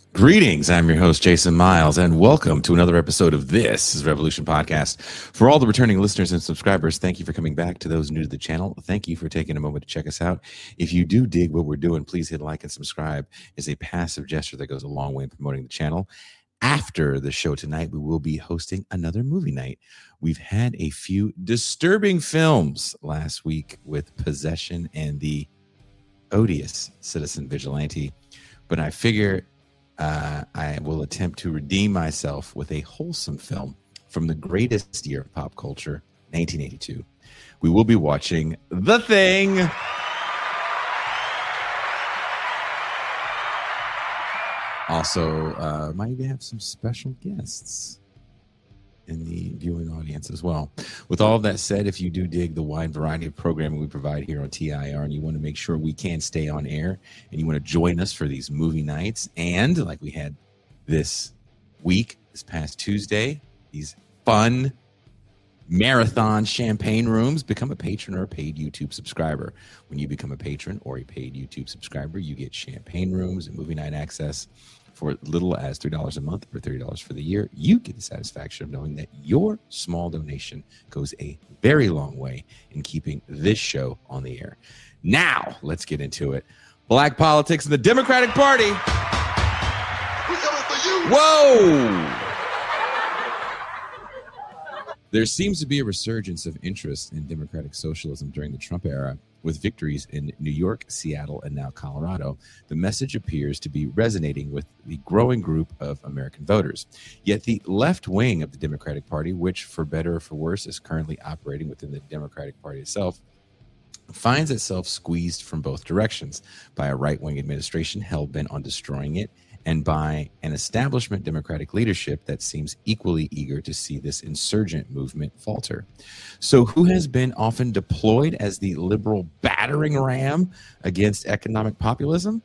Greetings, I'm your host, Jason Miles, and welcome to another episode of This is Revolution Podcast. For all the returning listeners and subscribers, thank you for coming back. To those new to the channel, thank you for taking a moment to check us out. If you do dig what we're doing, please hit like and subscribe. It's a passive gesture that goes a long way in promoting the channel. After the show tonight, we will be hosting another movie night. We've had a few disturbing films last week with Possession and the odious Citizen Vigilante, but I figure I will attempt to redeem myself with a wholesome film from the greatest year of pop culture, 1982. We will be watching The Thing. Also, might even have some special guests in the viewing audience as well. With all of that said, if you do dig the wide variety of programming we provide here on TIR and you want to make sure we can stay on air and you want to join us for these movie nights, and like we had this week, this past Tuesday, these fun marathon champagne rooms, become a patron or a paid YouTube subscriber. When you become a patron or a paid YouTube subscriber, you get champagne rooms and movie night access for little as $3 a month or $30 for the year. You get the satisfaction of knowing that your small donation goes a very long way in keeping this show on the air. Now, let's get into it. Black politics and the Democratic Party. We're coming for you. Whoa! There seems to be a resurgence of interest in democratic socialism during the Trump era. With victories in New York, Seattle, and now Colorado, the message appears to be resonating with the growing group of American voters. Yet the left wing of the Democratic Party, which for better or for worse is currently operating within the Democratic Party itself, finds itself squeezed from both directions by a right-wing administration hell-bent on destroying it, and by an establishment Democratic leadership that seems equally eager to see this insurgent movement falter. So who has been often deployed as the liberal battering ram against economic populism?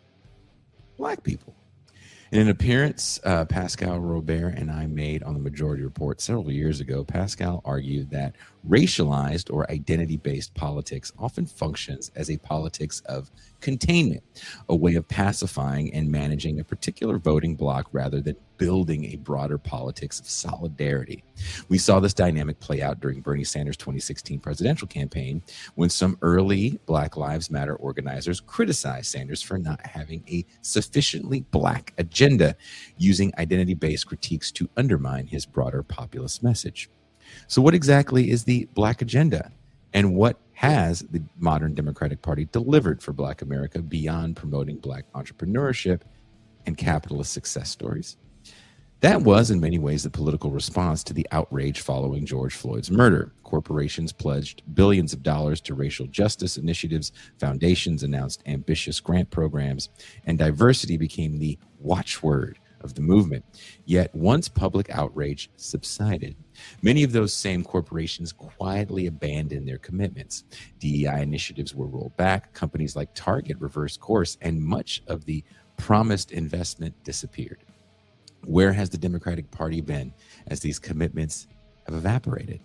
Black people. In an appearance Pascal Robert and I made on the Majority Report several years ago, Pascal argued that racialized or identity-based politics often functions as a politics of containment, a way of pacifying and managing a particular voting bloc rather than building a broader politics of solidarity. We saw this dynamic play out during Bernie Sanders' 2016 presidential campaign when some early Black Lives Matter organizers criticized Sanders for not having a sufficiently Black agenda, using identity-based critiques to undermine his broader populist message. So what exactly is the Black agenda? And what has the modern Democratic Party delivered for Black America beyond promoting Black entrepreneurship and capitalist success stories? That was, in many ways, the political response to the outrage following George Floyd's murder. Corporations pledged billions of dollars to racial justice initiatives, foundations announced ambitious grant programs, and diversity became the watchword of the movement. Yet once public outrage subsided, many of those same corporations quietly abandoned their commitments. DEI initiatives were rolled back, companies like Target reversed course, and much of the promised investment disappeared. Where has the Democratic Party been as these commitments have evaporated?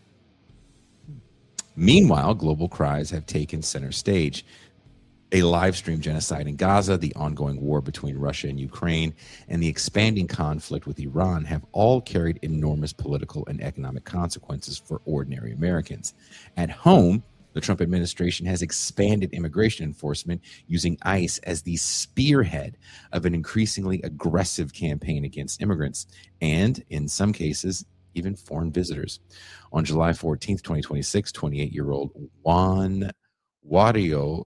Meanwhile, global cries have taken center stage. A live stream genocide in Gaza, the ongoing war between Russia and Ukraine, and the expanding conflict with Iran have all carried enormous political and economic consequences for ordinary Americans. At home, the Trump administration has expanded immigration enforcement, using ICE as the spearhead of an increasingly aggressive campaign against immigrants and, in some cases, even foreign visitors. On July 14th, 2026, 28-year-old Juan Wario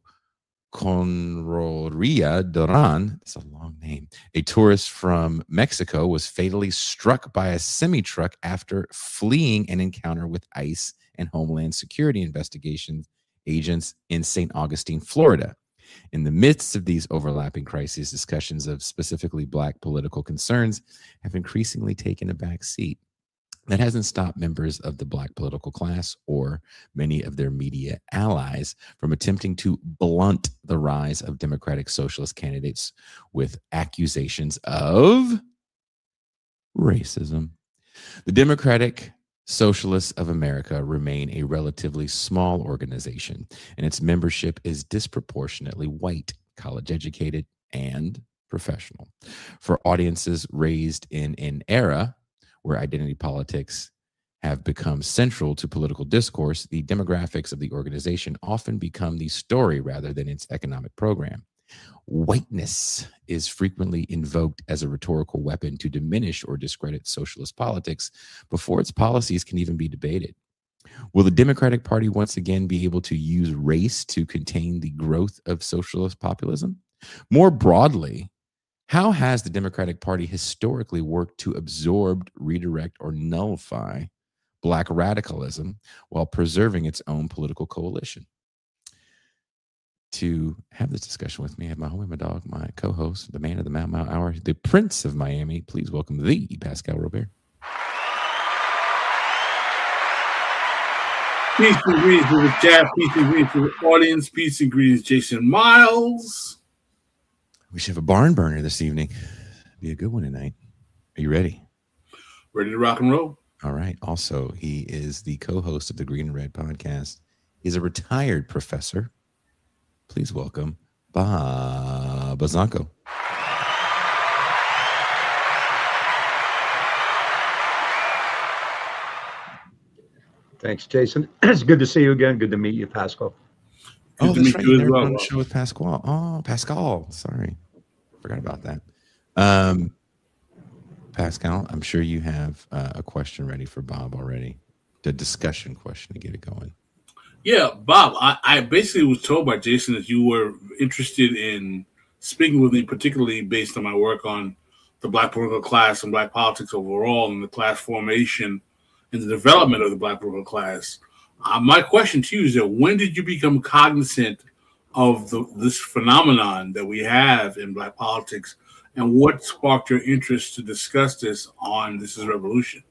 Conroria Duran, that's a long name, a tourist from Mexico, was fatally struck by a semi-truck after fleeing an encounter with ICE and Homeland Security investigation agents in St. Augustine, Florida. In the midst of these overlapping crises, discussions of specifically Black political concerns have increasingly taken a back seat. That hasn't stopped members of the Black political class or many of their media allies from attempting to blunt the rise of Democratic Socialist candidates with accusations of racism. The Democratic Socialists of America remain a relatively small organization, and its membership is disproportionately white, college-educated, and professional. For audiences raised in an era where identity politics have become central to political discourse, the demographics of the organization often become the story rather than its economic program. Whiteness is frequently invoked as a rhetorical weapon to diminish or discredit socialist politics before its policies can even be debated. Will the Democratic Party once again be able to use race to contain the growth of socialist populism? More broadly, how has the Democratic Party historically worked to absorb, redirect, or nullify Black radicalism while preserving its own political coalition? To have this discussion with me, I have my homie, my dog, my co-host, the man of the Mau Mau Hour, the Prince of Miami. Please welcome the Pascal Robert. Peace and greetings to the chat. Peace and greetings to the audience. Peace and greetings, Jason Miles. We should have a barn burner this evening. Be a good one tonight. Are you ready? Ready to rock and roll. All right. Also, he is the co-host of the Green and Red podcast. He's a retired professor. Please welcome Bob Bazanko. Thanks, Jason. It's good to see you again. Good to meet you, Pascal. Oh, that's right. You're on the show with Pascal. Oh, Pascal. Sorry. Forgot about that. Pascal, I'm sure you have a question ready for Bob already. The discussion question to get it going. Yeah, Bob, I basically was told by Jason that you were interested in speaking with me, particularly based on my work on the Black political class and Black politics overall and the class formation and the development of the Black political class. My question to you is that when did you become cognizant of this phenomenon that we have in Black politics, and what sparked your interest to discuss this on This Is Revolution?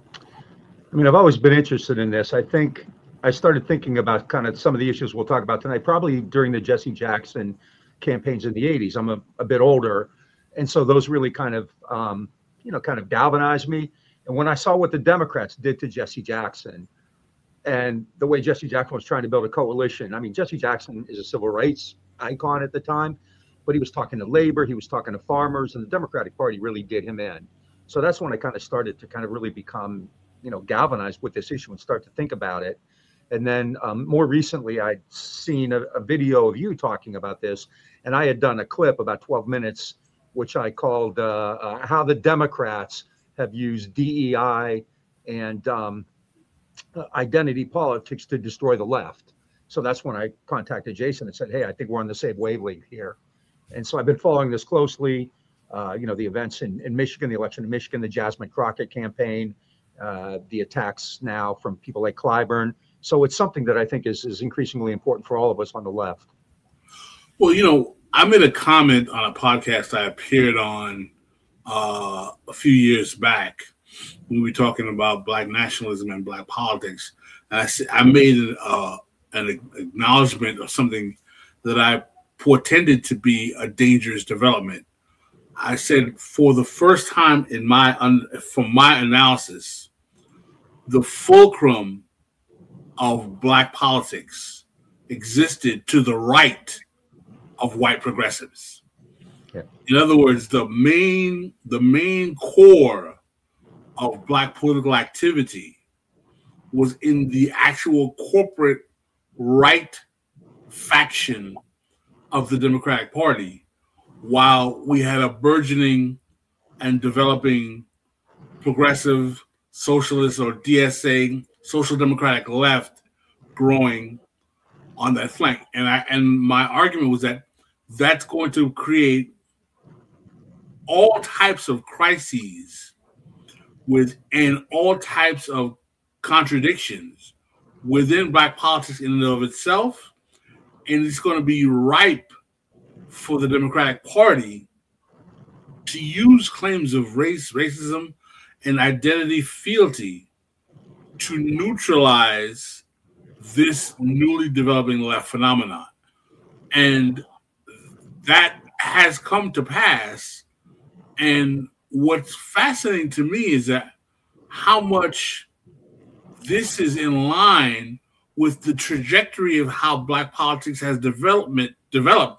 I mean, I've always been interested in this. I think I started thinking about kind of some of the issues we'll talk about tonight, probably during the Jesse Jackson campaigns in the 80s. I'm a bit older. And so those really kind of galvanized me. And when I saw what the Democrats did to Jesse Jackson and the way Jesse Jackson was trying to build a coalition, I mean, Jesse Jackson is a civil rights icon at the time, but he was talking to labor, he was talking to farmers, and the Democratic Party really did him in. So that's when I kind of started to kind of really become, galvanized with this issue and start to think about it. And then more recently, I'd seen a video of you talking about this, and I had done a clip about 12 minutes, which I called How the Democrats Have Used DEI and Identity Politics to Destroy the Left. So that's when I contacted Jason and said, hey, I think we're on the same wavelength here. And so I've been following this closely, the events in Michigan, the election in Michigan, the Jasmine Crockett campaign, the attacks now from people like Clyburn. So it's something that I think is increasingly important for all of us on the left. Well, I made a comment on a podcast I appeared on a few years back when we were talking about Black nationalism and Black politics. And I made an acknowledgement of something that I portended to be a dangerous development. I said, for the first time from my analysis, the fulcrum of Black politics existed to the right of white progressives. Yeah. In other words, the main core of Black political activity was in the actual corporate right faction of the Democratic Party, while we had a burgeoning and developing progressive socialist or DSA, social democratic left growing on that flank. And my argument was that that's going to create all types of crises and all types of contradictions within Black politics in and of itself. And it's going to be ripe for the Democratic Party to use claims of racism, and identity fealty to neutralize this newly developing left phenomenon. And that has come to pass. And what's fascinating to me is that how much this is in line with the trajectory of how Black politics has developed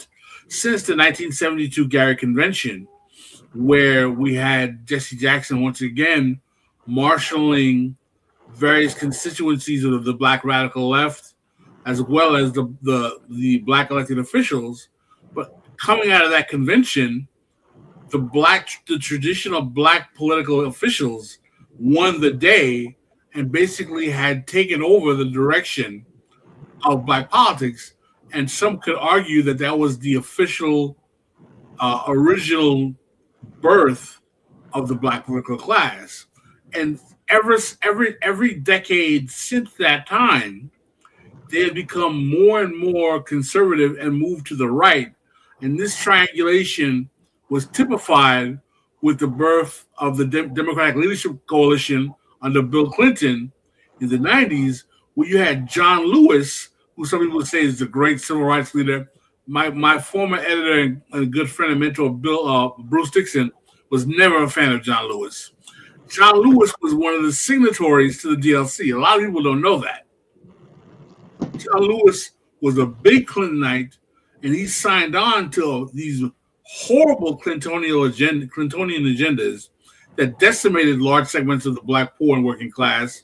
since the 1972 Gary Convention, where we had Jesse Jackson once again marshaling various constituencies of the black radical left, as well as the black elected officials. But coming out of that convention, the traditional black political officials won the day and basically had taken over the direction of black politics. And some could argue that that was the official original birth of the black political class. And every decade since that time, they have become more and more conservative and moved to the right. And this triangulation was typified with the birth of the Democratic Leadership Coalition under Bill Clinton in the 90s, where you had John Lewis, who some people would say is the great civil rights leader. My former editor and good friend and mentor, Bruce Dixon, was never a fan of John Lewis. John Lewis was one of the signatories to the DLC. A lot of people don't know that. John Lewis was a big Clintonite, and he signed on to these horrible Clintonian agendas that decimated large segments of the black poor and working class.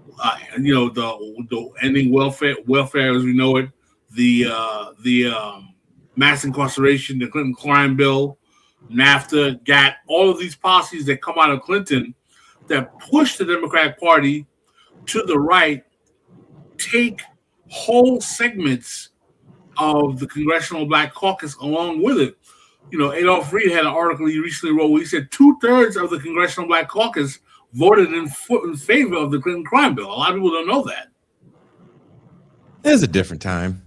The ending welfare as we know it, the mass incarceration, the Clinton crime bill, NAFTA, GATT, all of these policies that come out of Clinton that push the Democratic Party to the right, take whole segments of the Congressional Black Caucus along with it. Adolph Reed had an article he recently wrote where he said 2/3 of the Congressional Black Caucus voted in favor of the Clinton crime bill. A lot of people don't know that. It was a different time.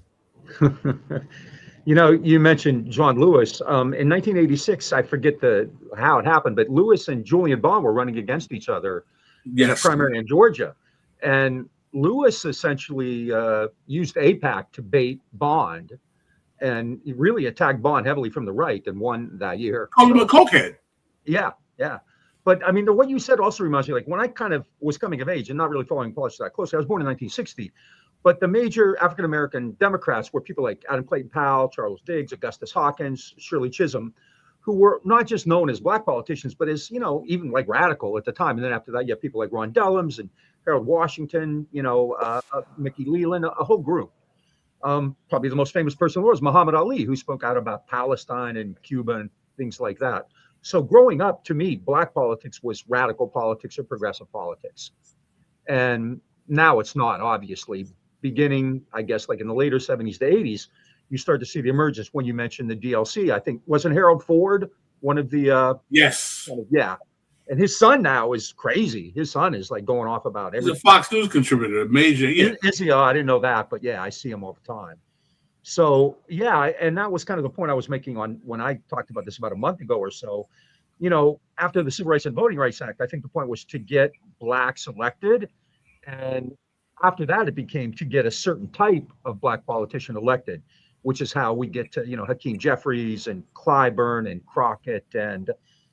You mentioned John Lewis. In 1986, I forget how it happened, but Lewis and Julian Bond were running against each other in a primary in Georgia. And Lewis essentially used AIPAC to bait Bond, and he really attacked Bond heavily from the right and won that year. Called him a cokehead. Yeah. But I mean, what you said also reminds me, like when I kind of was coming of age and not really following politics that closely, I was born in 1960. But the major African-American Democrats were people like Adam Clayton Powell, Charles Diggs, Augustus Hawkins, Shirley Chisholm, who were not just known as black politicians, but as, even like radical at the time. And then after that, you have people like Ron Dellums and Harold Washington, Mickey Leland, a whole group. Probably the most famous person was Muhammad Ali, who spoke out about Palestine and Cuba and things like that. So growing up, to me, black politics was radical politics or progressive politics. And now it's not, obviously. Beginning, I guess, like in the later 70s to 80s, you start to see the emergence when you mentioned the DLC. I think, wasn't Harold Ford one of the... Yes. Yeah. And his son now is crazy. His son is like going off about everything. He's a Fox News contributor, major. Yeah. Is he? I didn't know that, but yeah, I see him all the time. So yeah, and that was kind of the point I was making on when I talked about this about a month ago or so. After the Civil Rights and Voting Rights Act, I think the point was to get blacks elected, and after that, it became to get a certain type of black politician elected, which is how we get to Hakeem Jeffries and Clyburn and Crockett and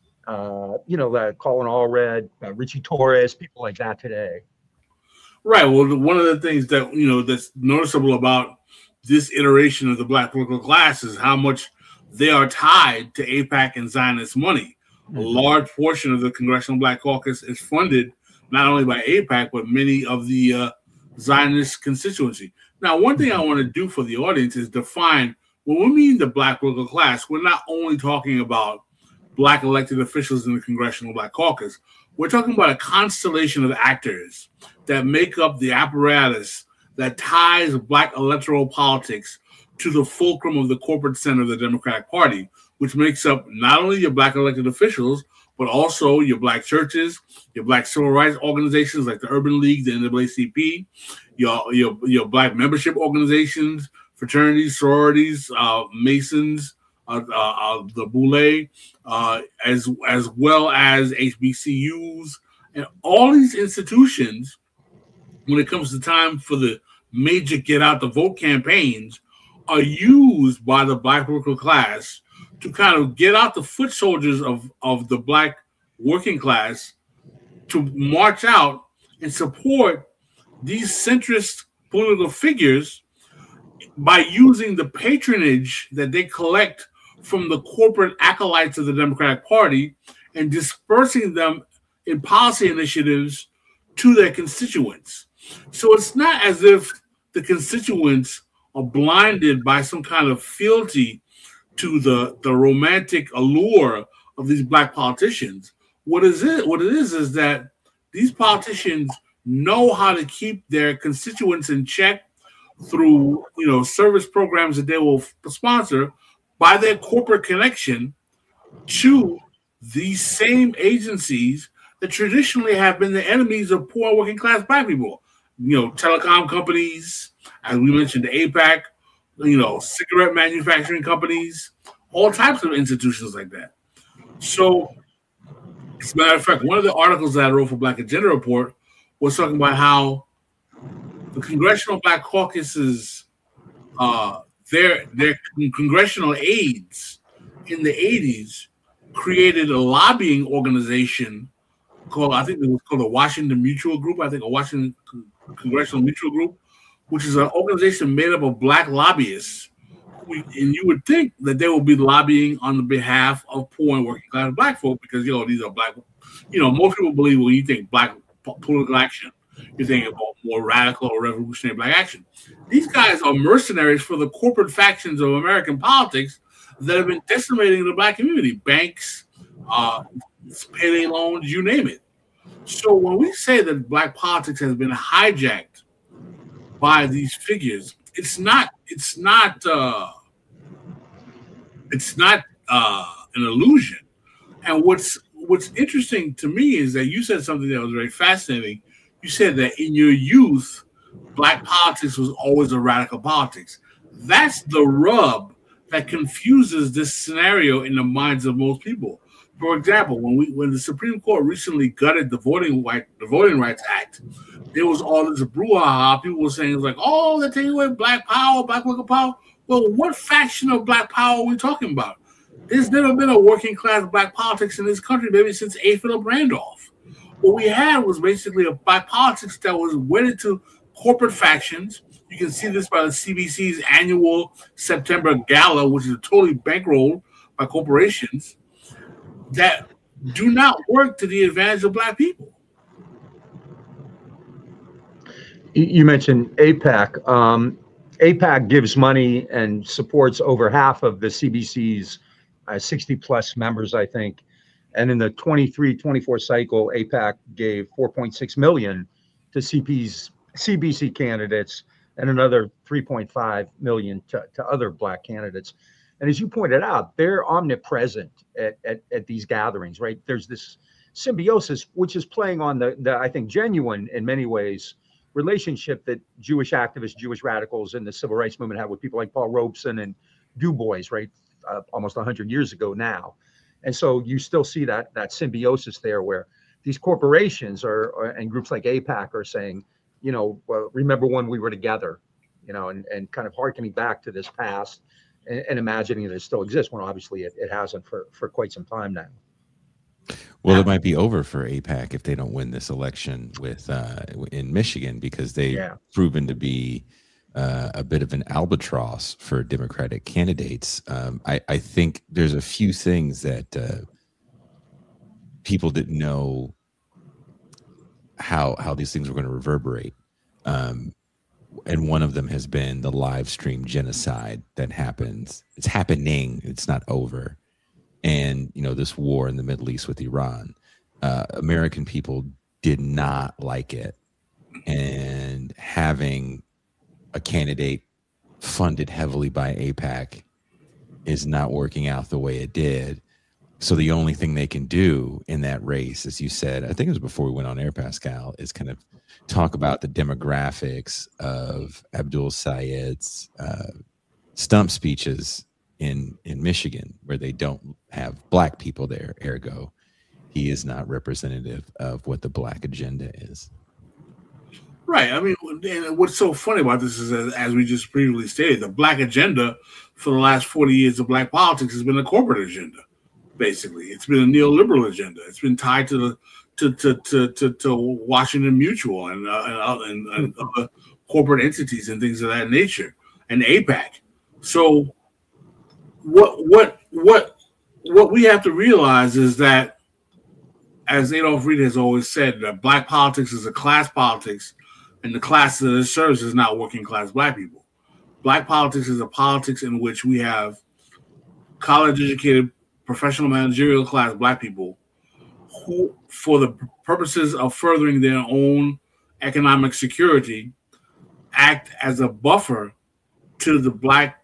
Colin Allred, Richie Torres, people like that today. Right. Well, one of the things that that's noticeable about this iteration of the black political class is how much they are tied to AIPAC and Zionist money. Mm-hmm. A large portion of the Congressional Black Caucus is funded not only by AIPAC but many of the Zionist constituency. Now, one thing I want to do for the audience is define when we mean the black political class. We're not only talking about black elected officials in the Congressional Black Caucus. We're talking about a constellation of actors that make up the apparatus that ties black electoral politics to the fulcrum of the corporate center of the Democratic Party, which makes up not only your black elected officials, but also your black churches, your black civil rights organizations like the Urban League, the NAACP, your black membership organizations, fraternities, sororities, Masons, the Boule, as well as HBCUs, and all these institutions. When it comes to time for the major get out the vote campaigns, are used by the black political class to kind of get out the foot soldiers of the black working class to march out and support these centrist political figures by using the patronage that they collect from the corporate acolytes of the Democratic Party and dispersing them in policy initiatives to their constituents. So it's not as if the constituents are blinded by some kind of fealty to the romantic allure of these black politicians. What it is that these politicians know how to keep their constituents in check through, service programs that they will sponsor by their corporate connection to these same agencies that traditionally have been the enemies of poor working class black people. Telecom companies, as we mentioned, the AIPAC, cigarette manufacturing companies, all types of institutions like that. So, as a matter of fact, one of the articles that I wrote for Black Agenda Report was talking about how the Congressional Black Caucus's their congressional aides in the 80s created a lobbying organization called, I think it was called the Washington Mutual Group, a Washington Congressional Mutual Group, which is an organization made up of black lobbyists. And you would think that they will be lobbying on the behalf of poor and working class black folk because, these are black. Most people believe when you think black political action, you're thinking about more radical or revolutionary black action. These guys are mercenaries for the corporate factions of American politics that have been decimating the black community, banks, payday loans, you name it. So when we say that black politics has been hijacked by these figures, it's not an illusion. And what's interesting to me is that you said something that was very fascinating. You said that in your youth, black politics was always a radical politics. That's the rub that confuses this scenario in the minds of most people. For example, when the Supreme Court recently gutted the Voting Rights Act, there was all this brouhaha. People were saying, they're taking away black power, black worker power. Well, what faction of black power are we talking about? There's never been a working class black politics in this country, maybe since A. Philip Randolph. What we had was basically a black politics that was wedded to corporate factions. You can see this by the CBC's annual September Gala, which is totally bankrolled by corporations that do not work to the advantage of black people. You mentioned AIPAC. AIPAC gives money and supports over half of the CBC's 60-plus members, I think. And in the 23-24 cycle, AIPAC gave $4.6 million to CBC candidates and another $3.5 million to other black candidates. And as you pointed out, they're omnipresent at these gatherings, right? There's this symbiosis, which is playing on the I think, genuine, in many ways, relationship that Jewish activists, Jewish radicals in the civil rights movement have with people like Paul Robeson and Du Bois, right? Almost 100 years ago now. And so you still see that symbiosis there where these corporations and groups like AIPAC are saying, well, remember when we were together, and kind of hearkening back to this past and imagining that it still exists when obviously it hasn't for quite some time now. Well, it might be over for AIPAC if they don't win this election in Michigan because they've proven to be a bit of an albatross for Democratic candidates. I think there's a few things that people didn't know how these things were going to reverberate. And one of them has been the live stream genocide that happens. It's happening. It's not over. And, this war in the Middle East with Iran. American people did not like it. And having a candidate funded heavily by AIPAC is not working out the way it did. So the only thing they can do in that race, as you said, I think it was before we went on air, Pascal, is kind of talk about the demographics of Abdul Sayed's stump speeches in Michigan, where they don't have black people there. Ergo, he is not representative of what the black agenda is. Right. I mean, and what's so funny about this is, as we just previously stated, the black agenda for the last 40 years of black politics has been a corporate agenda. Basically, it's been a neoliberal agenda. It's been tied to Washington Mutual and other corporate entities and things of that nature, and AIPAC. So, what what we have to realize is that, as Adolf Reed has always said, that black politics is a class politics, and the class that it serves is not working class black people. Black politics is a politics in which we have college-educated, professional managerial class black people who, for the purposes of furthering their own economic security, act as a buffer to the black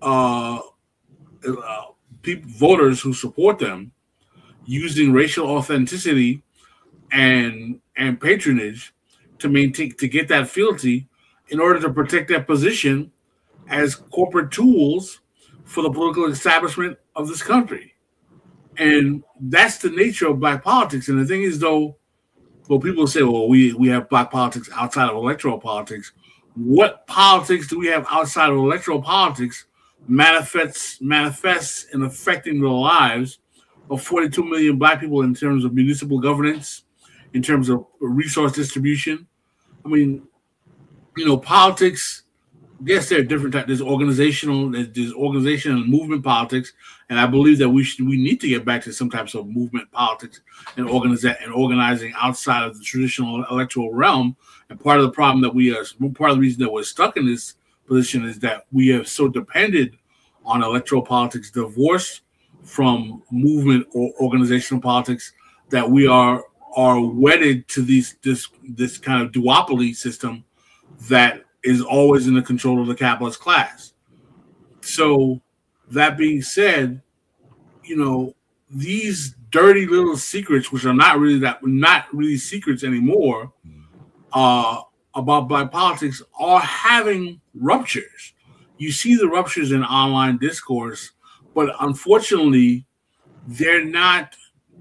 voters who support them, using racial authenticity and patronage to get that fealty in order to protect their position as corporate tools for the political establishment of this country. And that's the nature of black politics. And the thing is, though, people say, well, we have black politics outside of electoral politics. What politics do we have outside of electoral politics manifests in affecting the lives of 42 million black people in terms of municipal governance, in terms of resource distribution? I mean, politics, yes, there are different types. There's organization and movement politics, and I believe that we need to get back to some types of movement politics and organizing outside of the traditional electoral realm. And part of the problem that part of the reason that we're stuck in this position is that we are so dependent on electoral politics, divorced from movement or organizational politics, that we are wedded to this kind of duopoly system that is always in the control of the capitalist class. So that being said, these dirty little secrets, which are not really secrets anymore, about black politics, are having ruptures. You see the ruptures in online discourse, but unfortunately, they're not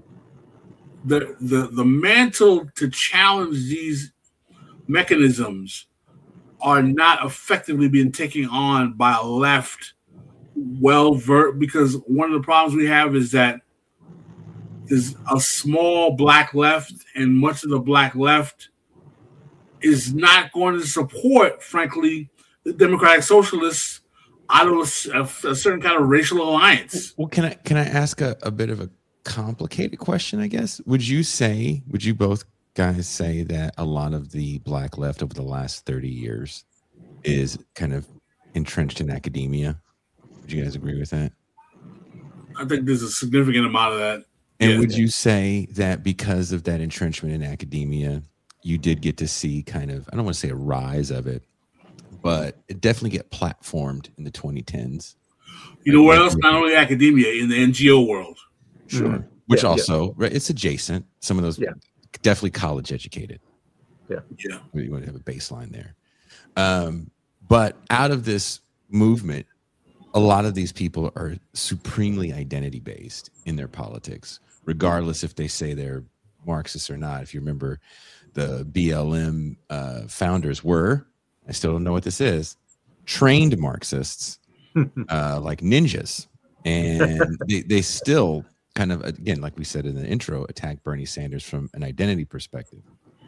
the mantle to challenge these mechanisms are not effectively being taken on by a left because one of the problems we have is that there's a small black left, and much of the black left is not going to support, frankly, the democratic socialists out of a certain kind of racial alliance. Well, can I ask a bit of a complicated question, I guess? Would you both guys say that a lot of the black left over the last 30 years is kind of entrenched in academia? Would you guys agree with that? I think there's a significant amount of that. And would you say that because of that entrenchment in academia, you did get to see kind of, I don't want to say a rise of it, but it definitely get platformed in the 2010s? You know what else? Not only academia, in the NGO world. Sure. Mm-hmm. Which right, it's adjacent. Some of those definitely college educated. Yeah. You want to have a baseline there. But out of this movement, a lot of these people are supremely identity based in their politics, regardless if they say they're Marxists or not. If you remember, the BLM founders were, I still don't know what this is, trained Marxists, like ninjas. And they still kind of, again, like we said in the intro, attack Bernie Sanders from an identity perspective.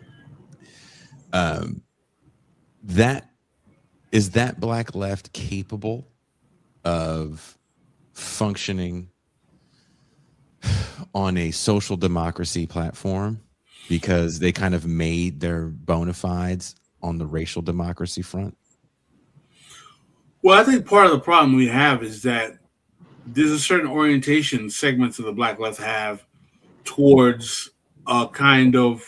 Is that black left capable of functioning on a social democracy platform because they kind of made their bona fides on the racial democracy front? Well, I think part of the problem we have is that there's a certain orientation segments of the black left have towards a kind of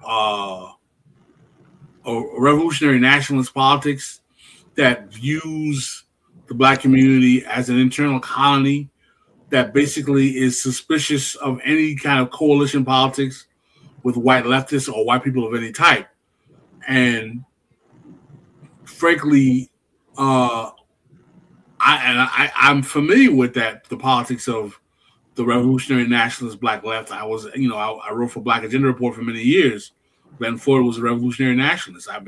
a revolutionary nationalist politics that views the black community as an internal colony that basically is suspicious of any kind of coalition politics with white leftists or white people of any type. And frankly, I'm familiar with that, the politics of the revolutionary nationalist black left. I wrote for Black Agenda Report for many years. Glenn Ford was a revolutionary nationalist. I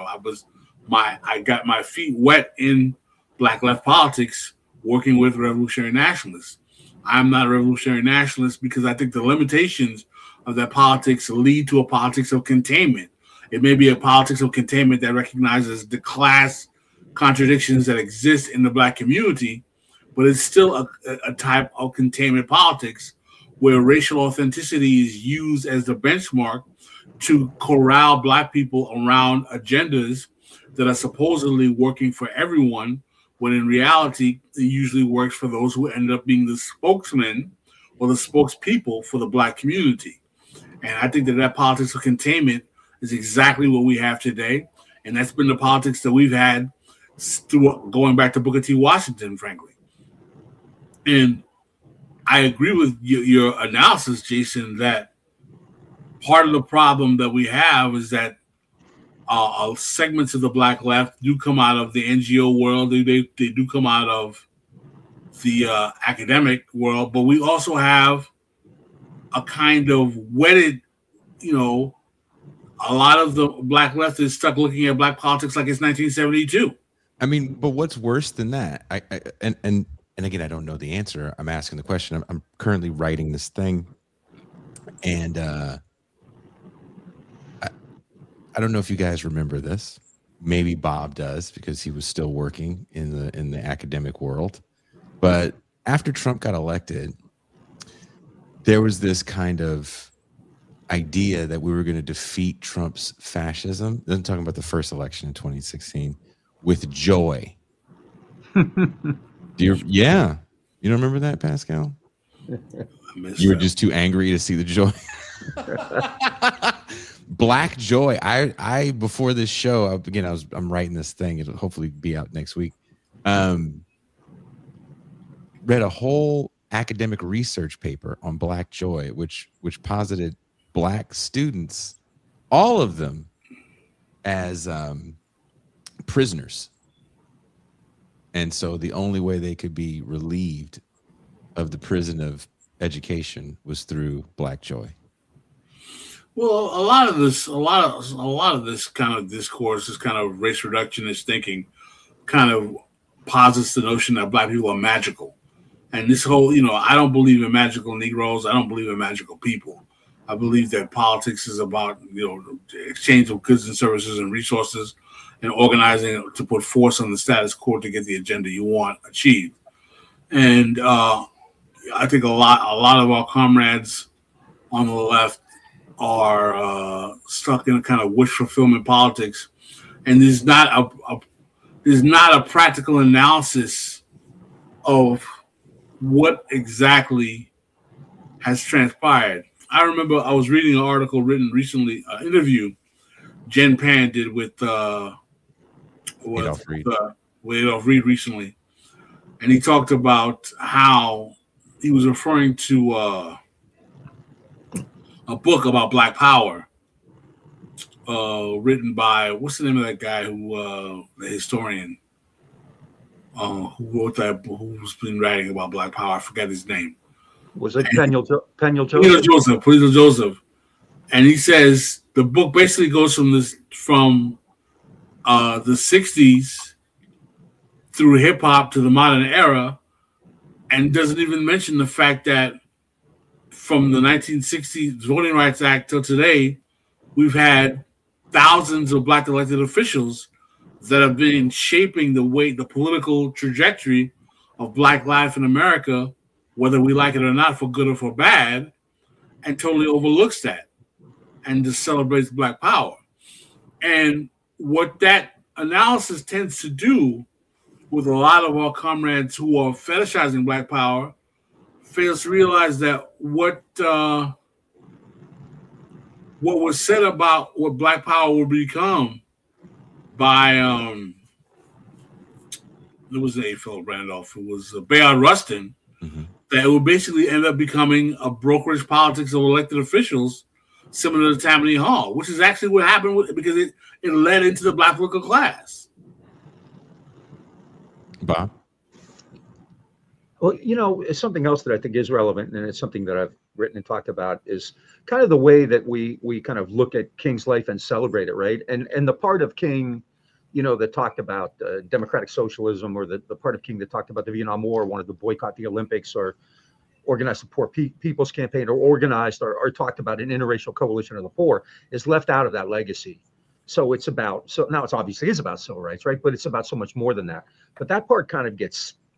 got my feet wet in black left politics working with revolutionary nationalists. I'm not a revolutionary nationalist because I think the limitations of that politics lead to a politics of containment. It may be a politics of containment that recognizes the class contradictions that exist in the black community, but it's still a type of containment politics where racial authenticity is used as the benchmark to corral Black people around agendas that are supposedly working for everyone, when in reality, it usually works for those who end up being the spokesman or the spokespeople for the Black community. And I think that politics of containment is exactly what we have today. And that's been the politics that we've had through going back to Booker T. Washington, frankly. And I agree with your analysis, Jason, that part of the problem that we have is that segments of the Black left do come out of the NGO world. They do come out of the academic world, but we also have a kind of wedded, a lot of the Black left is stuck looking at Black politics like it's 1972. I mean, but what's worse than that? And again, I don't know the answer. I'm asking the question. I'm currently writing this thing, and I don't know if you guys remember this. Maybe Bob does because he was still working in the academic world. But after Trump got elected, there was this kind of idea that we were going to defeat Trump's fascism. I'm talking about the first election in 2016 with joy. You don't remember that, Pascal? You were just too angry to see the joy. Black joy. I before this show, I'm writing this thing. It'll hopefully be out next week. Read a whole academic research paper on Black joy, which posited Black students, all of them, as prisoners. And so the only way they could be relieved of the prison of education was through Black joy. Well, a lot of this kind of discourse, this kind of race reductionist thinking, kind of posits the notion that Black people are magical. And this whole, I don't believe in magical Negroes. I don't believe in magical people. I believe that politics is about, exchange of goods and services and resources, and organizing to put force on the status quo to get the agenda you want achieved. And I think a lot of our comrades on the left are stuck in a kind of wish fulfillment politics, and there's not a practical analysis of what exactly has transpired. I remember I was reading an article written recently, an interview Jen Pan did with Adolph Reed recently, and he talked about how he was referring to a book about Black Power, written by, what's the name of that guy the historian who wrote that book, who's been writing about Black Power? I forget his name. Was it Peniel Joseph? And he says the book basically goes from the 60s through hip hop to the modern era, and doesn't even mention the fact that from the 1960s Voting Rights Act till today, we've had thousands of Black elected officials that have been shaping the political trajectory of Black life in America, whether we like it or not, for good or for bad, and totally overlooks that and just celebrates Black power. And what that analysis tends to do with a lot of our comrades who are fetishizing Black power fails to realize that what was said about what Black power will become by it was A. Philip Randolph, it was Bayard Rustin, that it will basically end up becoming a brokerage politics of elected officials similar to Tammany Hall, which is actually what happened because it led into the Black political class. Bob? Well, it's something else that I think is relevant, and it's something that I've written and talked about, is kind of the way that we kind of look at King's life and celebrate it, right? And the part of King, that talked about democratic socialism, or the part of King that talked about the Vietnam War, wanted to boycott the Olympics, or organize the Poor People's Campaign, or organized or talked about an interracial coalition of the poor, is left out of that legacy. So now it's obviously is about civil rights, right? But it's about so much more than that. But that part kind of gets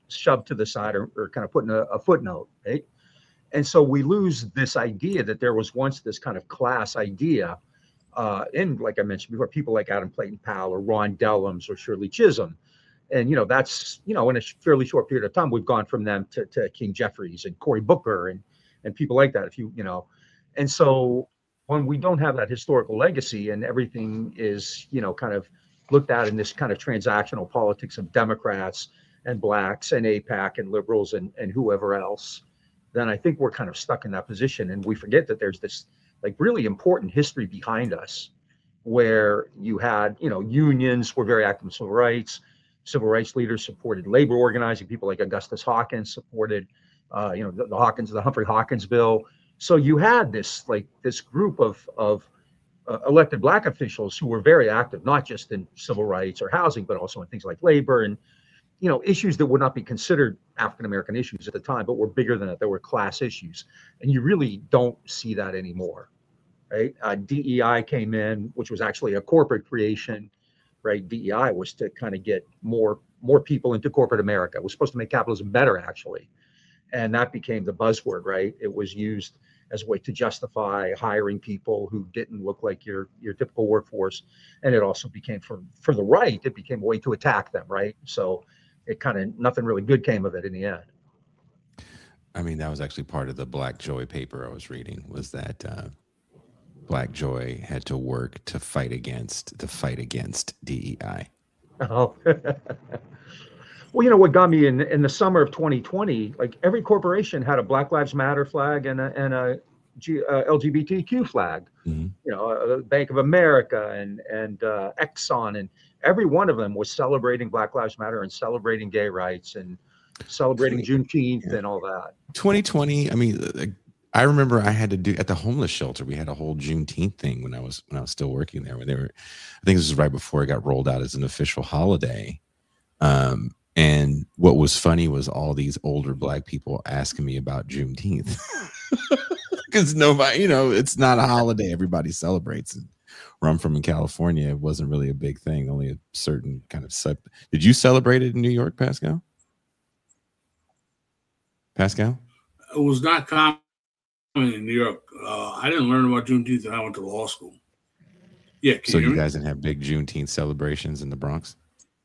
shoved to the side or kind of put in a footnote, right? And so we lose this idea that there was once this kind of class idea. And like I mentioned before, people like Adam Clayton Powell or Ron Dellums or Shirley Chisholm. And, that's, in a fairly short period of time, we've gone from them to King Jeffries and Cory Booker and people like that, and so when we don't have that historical legacy and everything is, kind of looked at in this kind of transactional politics of Democrats and blacks and AIPAC and liberals and whoever else, then I think we're kind of stuck in that position. And we forget that there's this like really important history behind us where you had, unions were very active in civil rights. Civil rights leaders supported labor organizing. People like Augustus Hawkins supported, the Humphrey Hawkins bill. So you had this group of elected black officials who were very active, not just in civil rights or housing, but also in things like labor and, issues that would not be considered African-American issues at the time, but were bigger than that. There were class issues. And you really don't see that anymore, right? DEI came in, which was actually a corporate creation, right? DEI was to kind of get more people into corporate America. It was supposed to make capitalism better, actually. And that became the buzzword, right? It was used as a way to justify hiring people who didn't look like your typical workforce. And it also became, for the right, it became a way to attack them, right? So it kind of, nothing really good came of it in the end. I mean, that was actually part of the Black Joy paper I was reading, was that Black Joy had to work to fight against DEI. Oh. Well, what got me in the summer of 2020, like every corporation had a Black Lives Matter flag and a LGBTQ flag. Mm-hmm. Bank of America and Exxon, and every one of them was celebrating Black Lives Matter and celebrating gay rights and celebrating Juneteenth and all that. 2020. I mean, I remember I had to do at the homeless shelter. We had a whole Juneteenth thing when I was still working there. When I think this was right before it got rolled out as an official holiday. And what was funny was all these older Black people asking me about Juneteenth because nobody, it's not a holiday everybody celebrates. And where I'm from in California, it wasn't really a big thing. Only a certain kind of Did you celebrate it in New York, Pascal? Pascal? It was not common in New York. I didn't learn about Juneteenth until I went to law school. Yeah. So you guys didn't have big Juneteenth celebrations in the Bronx?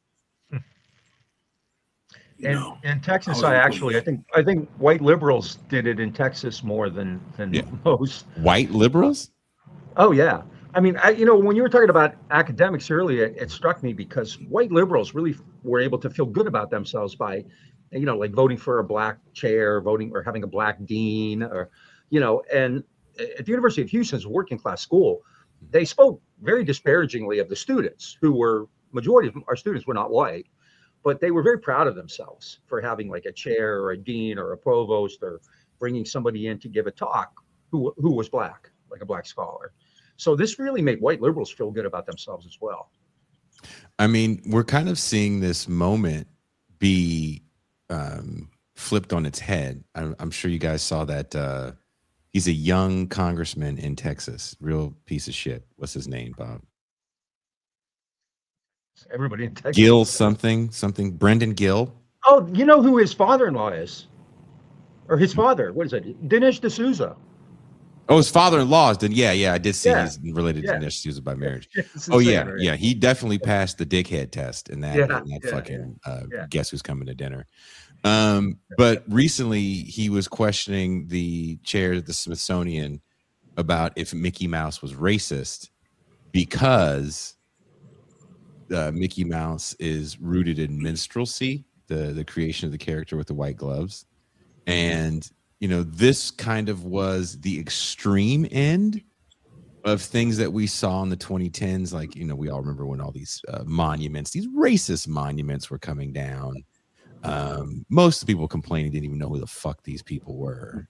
In Texas, I think white liberals did it in Texas more than most. White liberals? Oh yeah. I mean, when you were talking about academics earlier, it struck me because white liberals really were able to feel good about themselves by, like voting for a black chair, voting or having a black dean, or, and at the University of Houston's working class school, they spoke very disparagingly of the students majority of our students were not white. But they were very proud of themselves for having like a chair or a dean or a provost or bringing somebody in to give a talk who was black, like a black scholar. So this really made white liberals feel good about themselves as well. I mean, we're kind of seeing this moment be flipped on its head. I'm sure you guys saw that. He's a young congressman in Texas, real piece of shit. What's his name, Bob? Everybody in Texas. Gill something, Brendan Gill. Oh, you know who his father-in-law is? Or his father, what is it? Dinesh D'Souza. Oh, his father-in-law is, I did see he's related to Dinesh D'Souza by marriage. Yeah. He definitely passed the dickhead test in that Guess Who's Coming to Dinner. But recently he was questioning the chair at the Smithsonian about if Mickey Mouse was racist because Mickey Mouse is rooted in minstrelsy, the creation of the character with the white gloves. And, this kind of was the extreme end of things that we saw in the 2010s. Like, we all remember when all these monuments, these racist monuments were coming down. Most of the people complaining didn't even know who the fuck these people were.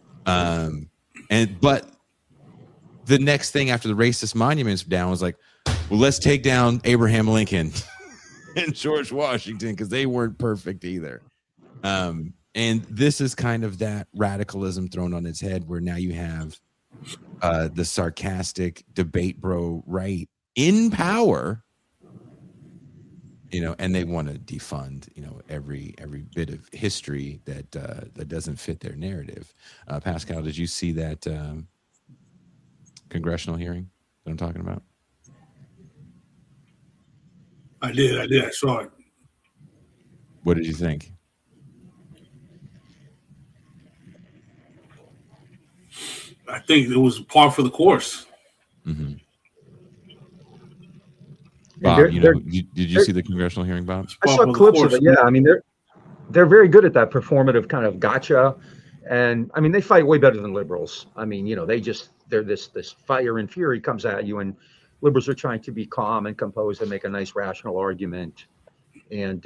But the next thing after the racist monuments were down was like, well, let's take down Abraham Lincoln and George Washington because they weren't perfect either. And this is kind of that radicalism thrown on its head where now you have the sarcastic debate bro right in power And they want to defund, every bit of history that doesn't fit their narrative. Pascal, did you see that congressional hearing that I'm talking about? I did. I saw it. What did you think? I think it was par for the course. Mm-hmm. Bob, did you see the congressional hearing, Bob? I saw clips of it. Yeah, I mean, they're very good at that performative kind of gotcha, and I mean, they fight way better than liberals. I mean, they're this fire and fury comes at you, and liberals are trying to be calm and composed and make a nice rational argument. And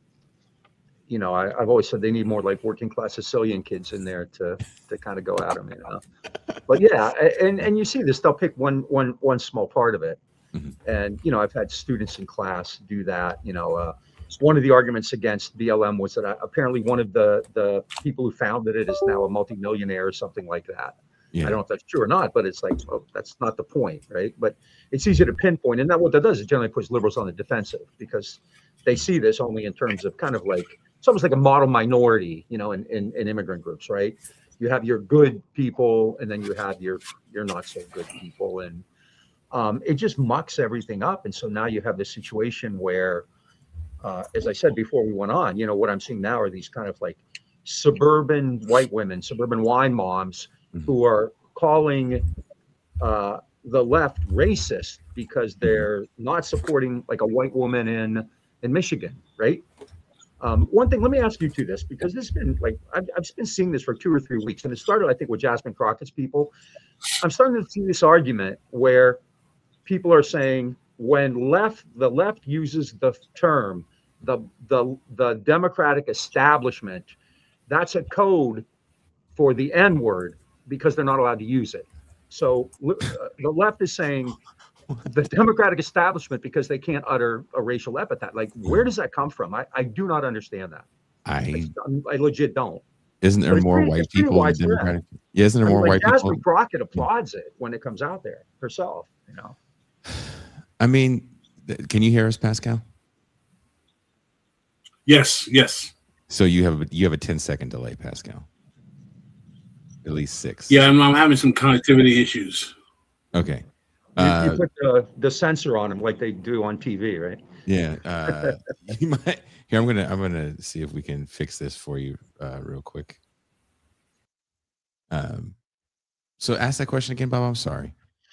I've always said they need more like working class Sicilian kids in there to kind of go at them. But yeah, and you see this, they'll pick one small part of it. Mm-hmm. And, I've had students in class do that. One of the arguments against BLM was that apparently one of the people who founded it is now a multimillionaire or something like that. Yeah. I don't know if that's true or not, but it's like, well, that's not the point, right? But it's easy to pinpoint. And that what that does is generally puts liberals on the defensive because they see this only in terms of kind of like, it's almost like a model minority, in immigrant groups, right? You have your good people and then you have your not so good people. And it just mucks everything up. And so now you have this situation where, as I said before we went on, what I'm seeing now are these kind of like suburban white women, suburban wine moms who are calling the left racist because they're not supporting like a white woman in Michigan, right? One thing, let me ask you to this, because this has been like, I've been seeing this for 2 or 3 weeks, and it started, I think, with Jasmine Crockett's people. I'm starting to see this argument where people are saying when the left uses the term, the Democratic establishment, that's a code for the N-word because they're not allowed to use it. So the left is saying the Democratic establishment because they can't utter a racial epithet. Like, where does that come from? I do not understand that. I legit don't. Isn't there more white people in the Democratic? Yeah, isn't there more white people? Jasmine Crockett applauds it when it comes out there herself. I mean, can you hear us, Pascal? Yes. So you have a 10-second delay, Pascal. At least 6. Yeah, I'm having some connectivity issues. Okay. You put the sensor on them like they do on TV, right? Yeah. You might. Here, I'm gonna see if we can fix this for you real quick. So ask that question again, Bob. I'm sorry.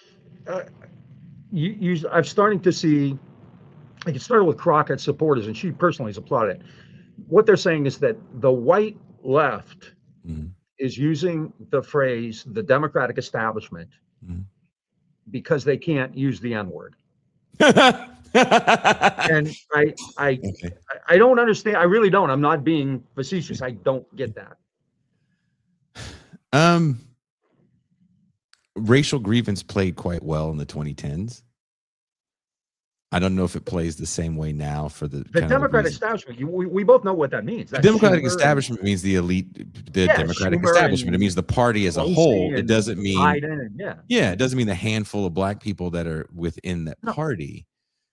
I'm starting to see, like, it started with Crockett supporters, and she personally has applauded it. What they're saying is that the white left is using the phrase "the Democratic establishment" because they can't use the N-word. And I don't understand. I really don't. I'm not being facetious. I don't get that. Racial grievance played quite well in the 2010s. I don't know if it plays the same way now for the Democratic establishment. We both know what that means. The Democratic establishment means the elite, Democratic establishment. It means the party as a whole. It doesn't mean it doesn't mean the handful of black people that are within that party.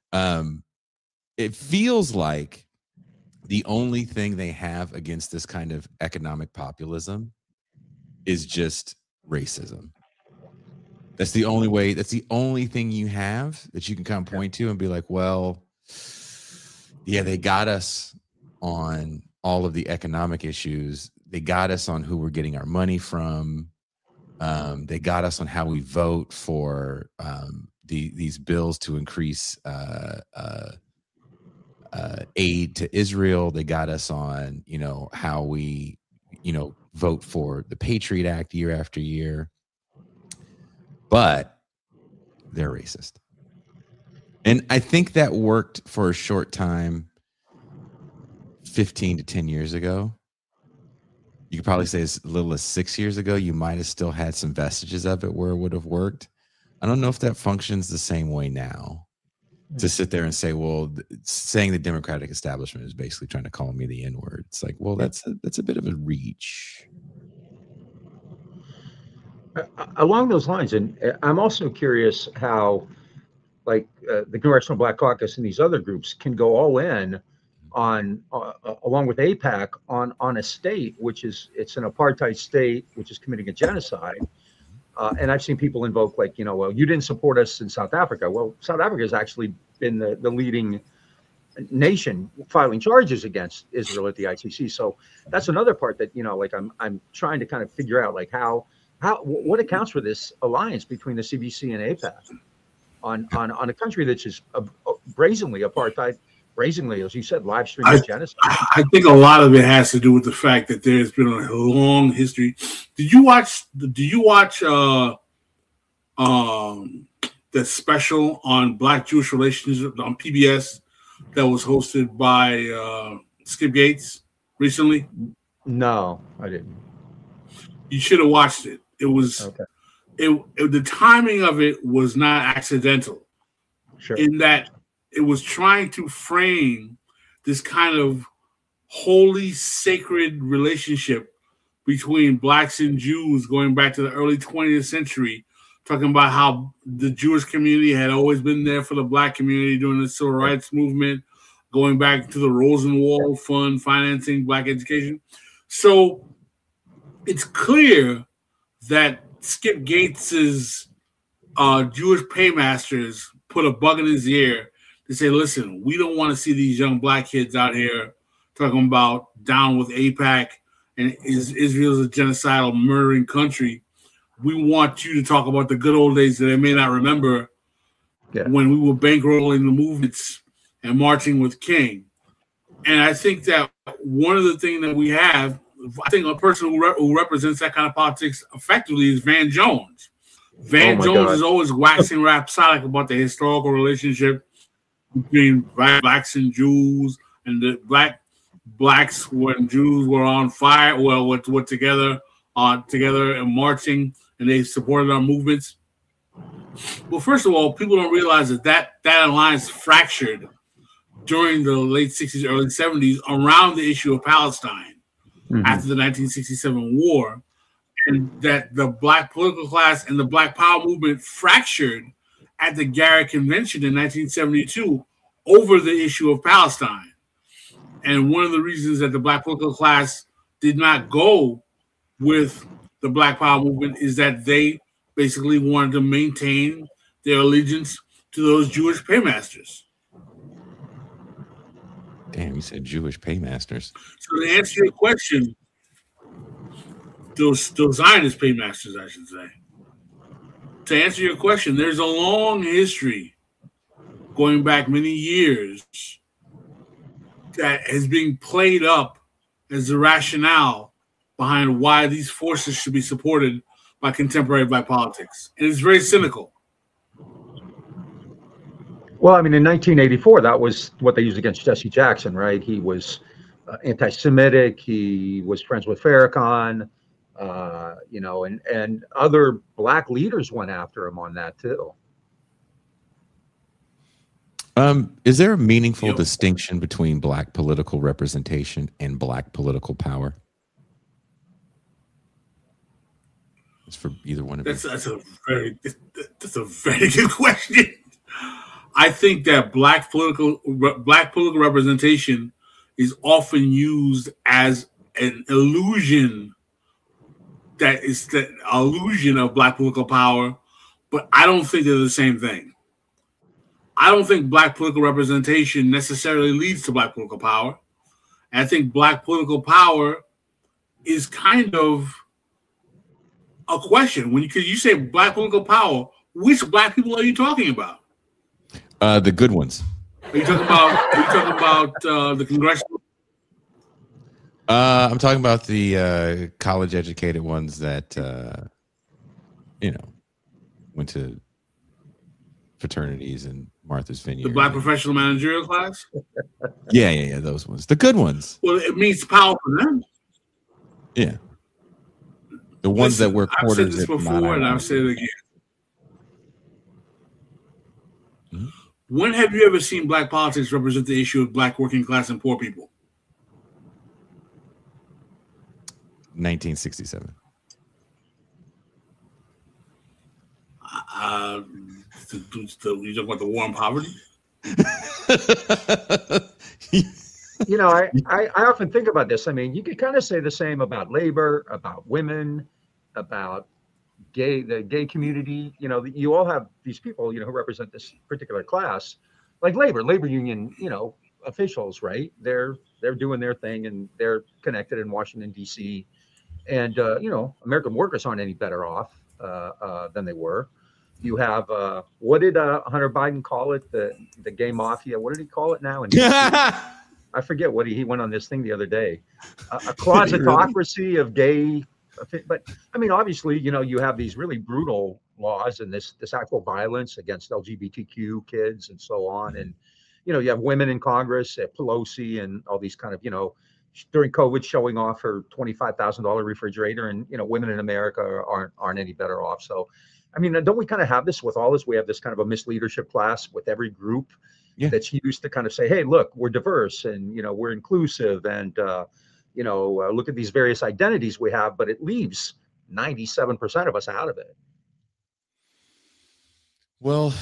It feels like the only thing they have against this kind of economic populism is just racism. That's the only way. That's the only thing you have that you can kind of point to and be like, well, yeah, they got us on all of the economic issues. They got us on who we're getting our money from. They got us on how we vote for these bills to increase aid to Israel. They got us on, how we, vote for the Patriot Act year after year. But they're racist. And I think that worked for a short time 15 to 10 years ago. You could probably say as little as 6 years ago, you might have still had some vestiges of it where it would have worked. I don't know if that functions the same way now. To sit there and say, well, saying the Democratic establishment is basically trying to call me the N-word. It's like, well, that's a bit of a reach. Along those lines, and I'm also curious how like the Congressional Black Caucus and these other groups can go all in on, along with AIPAC, on a state it's an apartheid state which is committing a genocide. And I've seen people invoke, like, well, you didn't support us in South Africa. Well, South Africa has actually been the leading nation filing charges against Israel at the ICC. So that's another part that, like I'm trying to kind of figure out, like what accounts for this alliance between the CBC and AIPAC on a country that's just brazenly apartheid, brazenly, as you said, live streaming genocide. I think a lot of it has to do with the fact that there's been a long history. Did you watch the special on Black Jewish relations on PBS that was hosted by Skip Gates recently? No, I didn't. You should have watched it. It was okay. The timing of it was not accidental. Sure. In that it was trying to frame this kind of holy, sacred relationship between blacks and Jews going back to the early 20th century, talking about how the Jewish community had always been there for the black community during the civil rights movement, going back to the Rosenwald Fund financing black education. So it's clear that Skip Gates's Jewish paymasters put a bug in his ear to say, listen, we don't want to see these young black kids out here talking about down with AIPAC and Israel's a genocidal, murdering country. We want you to talk about the good old days that they may not remember when we were bankrolling the movements and marching with King. And I think that one of the things that we have, I think a person who represents that kind of politics effectively is Van Jones. Van Jones is always waxing rhapsodic about the historical relationship between blacks and Jews, and the blacks when Jews were on fire, were together and marching, and they supported our movements. Well, first of all, people don't realize that alliance fractured during the late 60s, early 70s around the issue of Palestine after the 1967 war, and that the black political class and the Black Power movement fractured at the Garrett Convention in 1972 over the issue of Palestine. And one of the reasons that the black political class did not go with the Black Power movement is that they basically wanted to maintain their allegiance to those Jewish paymasters. Damn, you said Jewish paymasters. So to answer your question, those Zionist paymasters, I should say. To answer your question, there's a long history going back many years that is being played up as the rationale behind why these forces should be supported by contemporary black politics. And it's very cynical. Well, I mean, in 1984, that was what they used against Jesse Jackson, right? He was anti-Semitic. He was friends with Farrakhan, and other black leaders went after him on that too. Is there a meaningful distinction between black political representation and black political power? It's for either one of you. That's a very good question. I think that black political representation is often used as an illusion. That is the illusion of black political power, but I don't think they're the same thing. I don't think black political representation necessarily leads to black political power. And I think black political power is kind of a question. Because you say black political power, which black people are you talking about? The good ones. Are you talking about the congressional? I'm talking about the college-educated ones that went to fraternities and Martha's Vineyard. The black professional managerial class? Yeah, those ones. The good ones. Well, it means power for them. Yeah. The ones that were quarters. I've said this before, and I'll say it again. Mm-hmm. When have you ever seen black politics represent the issue of black working class and poor people? 1967. You talk about the war on poverty. You know, I often think about this. I mean, you could kind of say the same about labor, about women, about the gay community. You know, you all have these people, you know, who represent this particular class, like labor union, you know, officials, right? They're doing their thing and they're connected in Washington, D.C. And, you know, American workers aren't any better off than they were. You have, what did Hunter Biden call it? The gay mafia. What did he call it now? And I forget what he went on this thing the other day. A closetocracy of gay. But I mean, obviously, you know, you have these really brutal laws and this actual violence against LGBTQ kids and so on. And, you know, you have women in Congress, Pelosi and all these kind of, you know, during COVID showing off her $25,000 refrigerator, and, you know, women in America aren't any better off. So, I mean, don't we kind of have this with all this? We have this kind of a misleadership class with every group that's used to kind of say, hey, look, we're diverse and, you know, we're inclusive and, you know, look at these various identities we have, but it leaves 97% of us out of it. Well,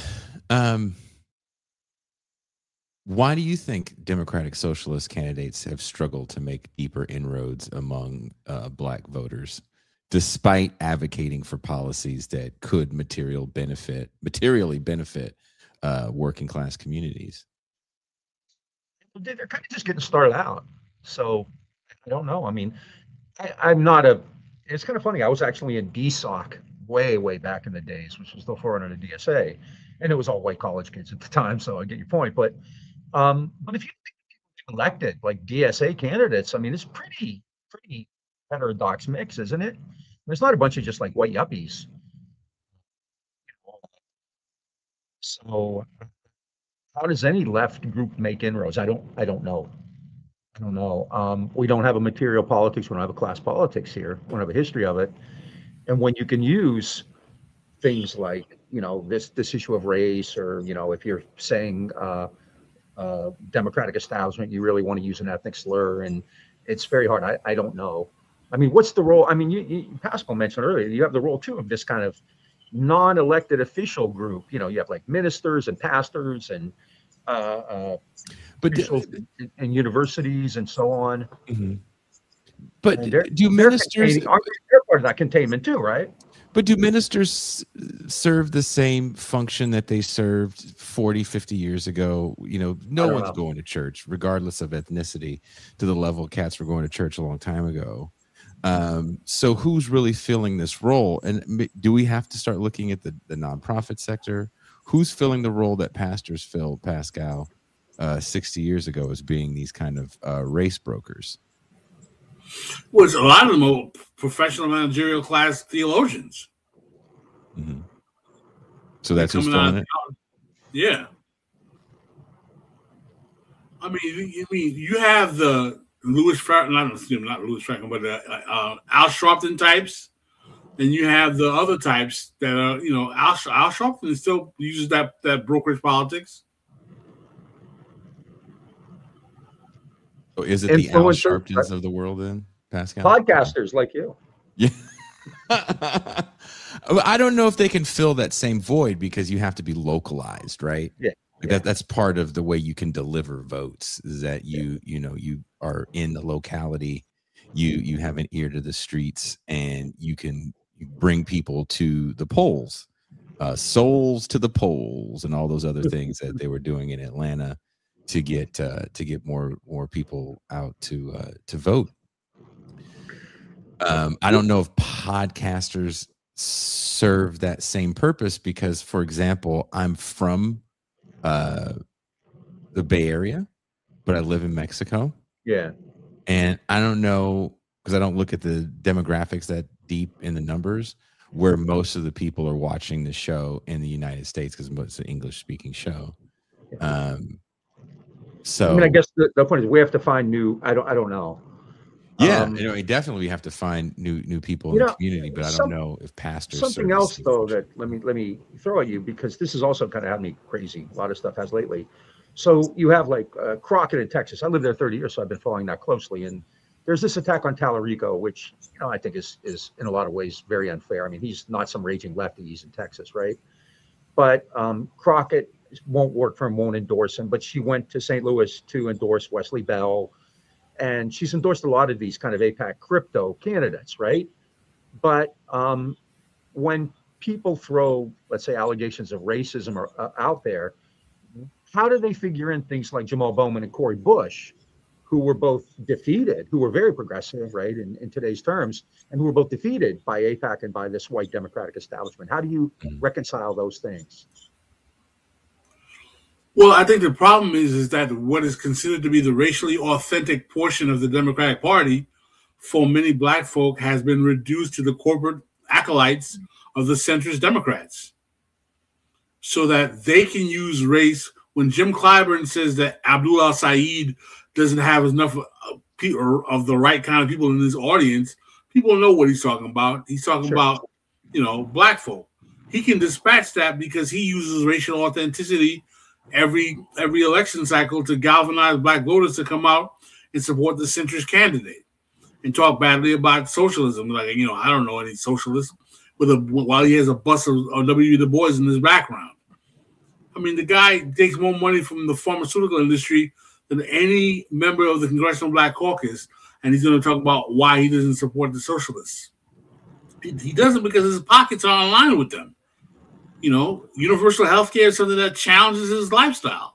why do you think Democratic Socialist candidates have struggled to make deeper inroads among Black voters, despite advocating for policies that could materially benefit working class communities? They're kind of just getting started out. So I don't know. I mean, it's kind of funny. I was actually in DSOC way back in the days, which was the forerunner to DSA. And it was all white college kids at the time. So I get your point. But if you think elected like DSA candidates, I mean, it's pretty heterodox mix, isn't it? There's not a bunch of just like white yuppies. So how does any left group make inroads? I don't know. We don't have a material politics. We don't have a class politics here. We don't have a history of it. And when you can use things like, you know, this issue of race, or, you know, if you're saying democratic establishment, you really want to use an ethnic slur, and it's very hard. I don't know. I mean, what's the role? I mean, Pascal mentioned earlier, you have the role too of this kind of non-elected official group. You know, you have like ministers and pastors and and universities and so on. Mm-hmm. But do ministers they're part of that containment too, right? But do ministers serve the same function that they served 40, 50 years ago? You know, no one's going to church, regardless of ethnicity, to the level cats were going to church a long time ago. So who's really filling this role? And do we have to start looking at the nonprofit sector? Who's filling the role that pastors filled, Pascal, 60 years ago, as being these kind of race brokers? Well, a lot of them are professional managerial class theologians. Mm-hmm. So that's who's filling it? Yeah. I mean, you have the Louis Farrakhan, not Louis Farrakhan, but the Al Sharpton types, and you have the other types that are, you know, Al Sharpton still uses that brokerage politics. So is it the Al Sharptons of the world then, Pascal? Podcasters like you. Yeah. I don't know if they can fill that same void, because you have to be localized, right? Yeah. That's part of the way you can deliver votes, is that you are in the locality, you have an ear to the streets, and you can bring people to the polls, souls to the polls, and all those other things that they were doing in Atlanta to get more people out to vote. I don't know if podcasters serve that same purpose, because, for example, I'm from the Bay Area, but I live in Mexico. Yeah. And I don't know, because I don't look at the demographics that deep in the numbers, where most of the people are watching the show in the United States, because it's an English speaking show. So I mean, I guess the point is we have to find new. I don't know. Yeah, definitely we have to find new people in the community, but I don't know if pastors. Something else though that let me throw at you, because this is also kind of had me crazy. A lot of stuff has lately. So you have like Crockett in Texas. I lived there 30 years, so I've been following that closely. And there's this attack on Tallarico, which I think is in a lot of ways very unfair. I mean, he's not some raging lefty. He's in Texas, right? but Crockett won't work for him, won't endorse him. But she went to St. Louis to endorse Wesley Bell, and she's endorsed a lot of these kind of AIPAC crypto candidates, right? But when people throw, let's say, allegations of racism out there, how do they figure in things like Jamal Bowman and Cori Bush, who were both defeated, who were very progressive, right, in today's terms, and who were both defeated by AIPAC and by this white Democratic establishment? How do you reconcile those things? Well, I think the problem is that what is considered to be the racially authentic portion of the Democratic Party for many black folk has been reduced to the corporate acolytes of the centrist Democrats, so that they can use race. When Jim Clyburn says that Abdul al-Sayed doesn't have enough of the right kind of people in his audience, people know what he's talking about. He's talking about, black folk. He can dispatch that because he uses racial authenticity every election cycle to galvanize black voters to come out and support the centrist candidate and talk badly about socialism. Like, I don't know any socialists while he has a bust of W. Du Bois in his background. I mean, the guy takes more money from the pharmaceutical industry than any member of the Congressional Black Caucus, and he's going to talk about why he doesn't support the socialists. He doesn't because his pockets are in line with them. Universal health care is something that challenges his lifestyle.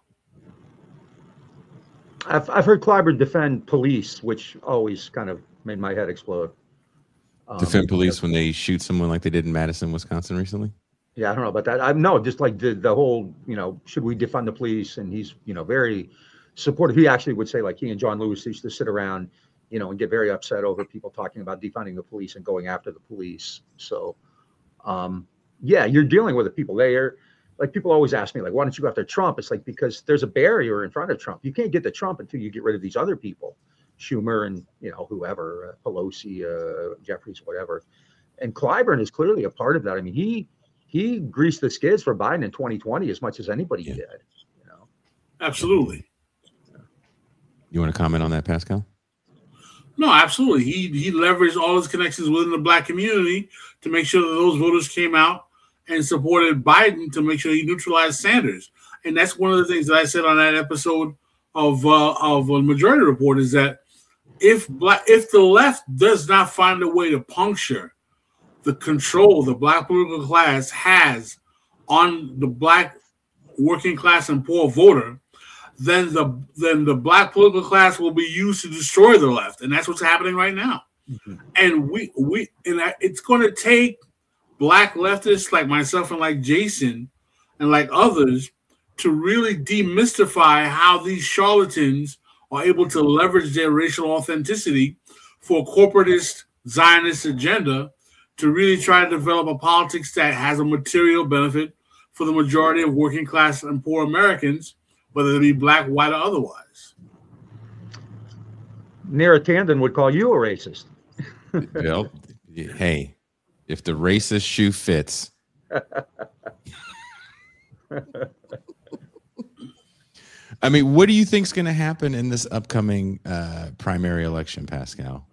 I've heard Clyburn defend police, which always kind of made my head explode. Defend police when they shoot someone like they did in Madison, Wisconsin recently? Yeah, I don't know about that. No, just like the whole, should we defund the police? And he's, very supportive. He actually would say, like, he and John Lewis used to sit around, and get very upset over people talking about defunding the police and going after the police. So, yeah, you're dealing with the people there. Like, people always ask me, like, why don't you go after Trump? It's like, because there's a barrier in front of Trump. You can't get to Trump until you get rid of these other people, Schumer and, whoever, Pelosi, Jeffries, whatever. And Clyburn is clearly a part of that. I mean, he greased the skids for Biden in 2020 as much as anybody did. Absolutely. You want to comment on that, Pascal? No, absolutely. He leveraged all his connections within the black community to make sure that those voters came out and supported Biden to make sure he neutralized Sanders. And that's one of the things that I said on that episode of Majority Report is that if the left does not find a way to puncture the control the black political class has on the black working class and poor voter, then the black political class will be used to destroy the left, and that's what's happening right now. Mm-hmm. And it's going to take black leftists like myself and like Jason and like others to really demystify how these charlatans are able to leverage their racial authenticity for a corporatist Zionist agenda to really try to develop a politics that has a material benefit for the majority of working class and poor Americans, whether they be black, white, or otherwise. Neera Tanden would call you a racist. Well, hey, if the racist shoe fits. I mean, what do you think is going to happen in this upcoming primary election, Pascal?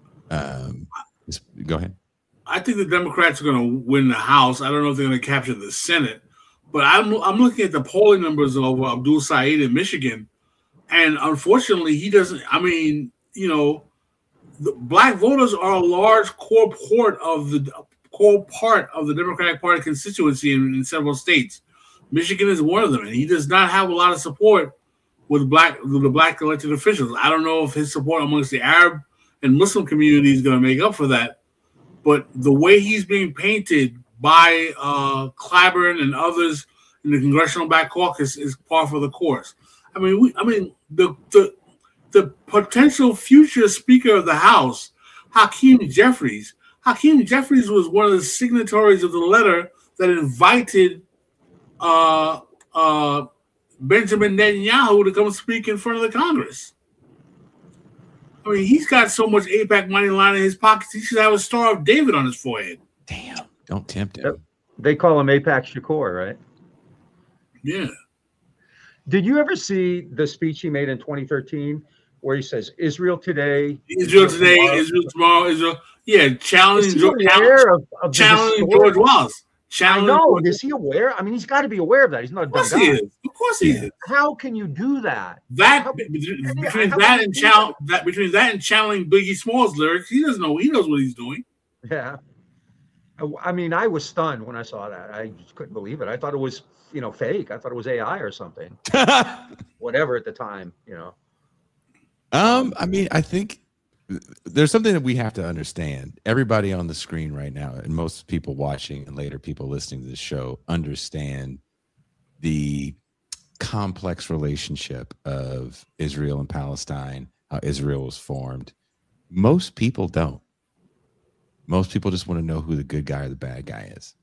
Go ahead. I think the Democrats are going to win the House. I don't know if they're going to capture the Senate, but I'm looking at the polling numbers of Abdul Said in Michigan, and unfortunately, he doesn't. I mean, the black voters are a large core part of the Democratic Party constituency in several states. Michigan is one of them, and he does not have a lot of support with the black elected officials. I don't know if his support amongst the Arab and Muslim community is going to make up for that. But the way he's being painted by Clyburn and others in the Congressional Black Caucus is par for the course. I mean, the potential future Speaker of the House, Hakeem Jeffries. Hakeem Jeffries was one of the signatories of the letter that invited Benjamin Netanyahu to come speak in front of the Congress. I mean, he's got so much AIPAC money lying in his pockets, he should have a Star of David on his forehead. Damn, don't tempt him. They call him AIPAC Shakur, right? Yeah. Did you ever see the speech he made in 2013 where he says, Israel today, Israel tomorrow, Israel tomorrow, Israel. Yeah, challenging George Wallace. challenge. know. Is he aware? I mean, he's got to be aware of that. He's not a dumb Of course guy. he is. Of course he is. How can you do that? Between that and channeling Biggie Smalls lyrics, he doesn't know. He knows what he's doing. Yeah. I mean, I was stunned when I saw that. I just couldn't believe it. I thought it was, fake. I thought it was AI or something. Whatever at the time, I mean, I think there's something that we have to understand. Everybody on the screen right now, and most people watching and later people listening to this show, understand the complex relationship of Israel and Palestine, how Israel was formed. Most people don't. Most people just want to know who the good guy or the bad guy is.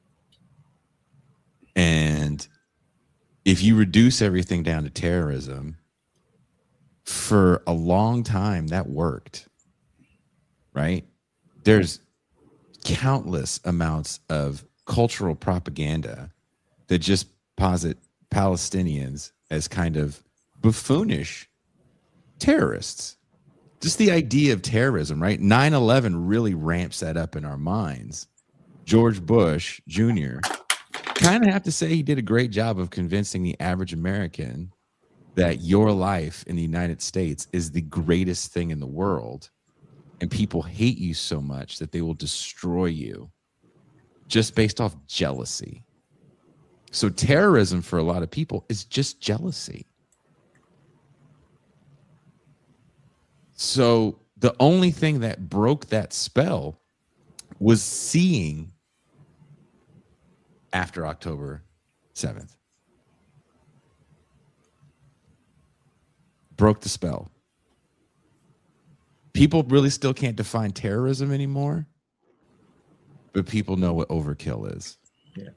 And if you reduce everything down to terrorism, for a long time that worked, right? There's countless amounts of cultural propaganda that just posit Palestinians as kind of buffoonish terrorists. Just the idea of terrorism, right? 9/11 really ramps that up in our minds. George Bush Jr. kind of have to say he did a great job of convincing the average American that your life in the United States is the greatest thing in the world, and people hate you so much that they will destroy you just based off jealousy. So terrorism for a lot of people is just jealousy. So the only thing that broke that spell was seeing after October 7th. Broke the spell. People really still can't define terrorism anymore, but people know what overkill is. Yeah.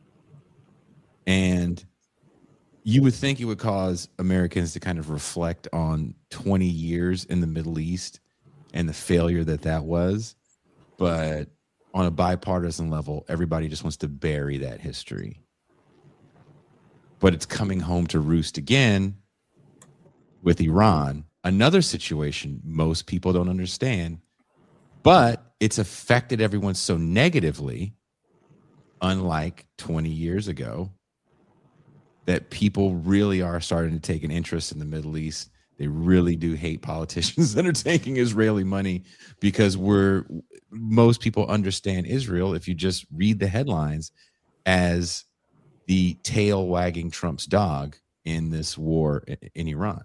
And you would think it would cause Americans to kind of reflect on 20 years in the Middle East and the failure that was. But on a bipartisan level, everybody just wants to bury that history. But it's coming home to roost again with Iran, another situation most people don't understand, but it's affected everyone so negatively, unlike 20 years ago, that people really are starting to take an interest in the Middle East. They really do hate politicians that are taking Israeli money, because most people understand Israel, if you just read the headlines, as the tail wagging Trump's dog in this war in Iran.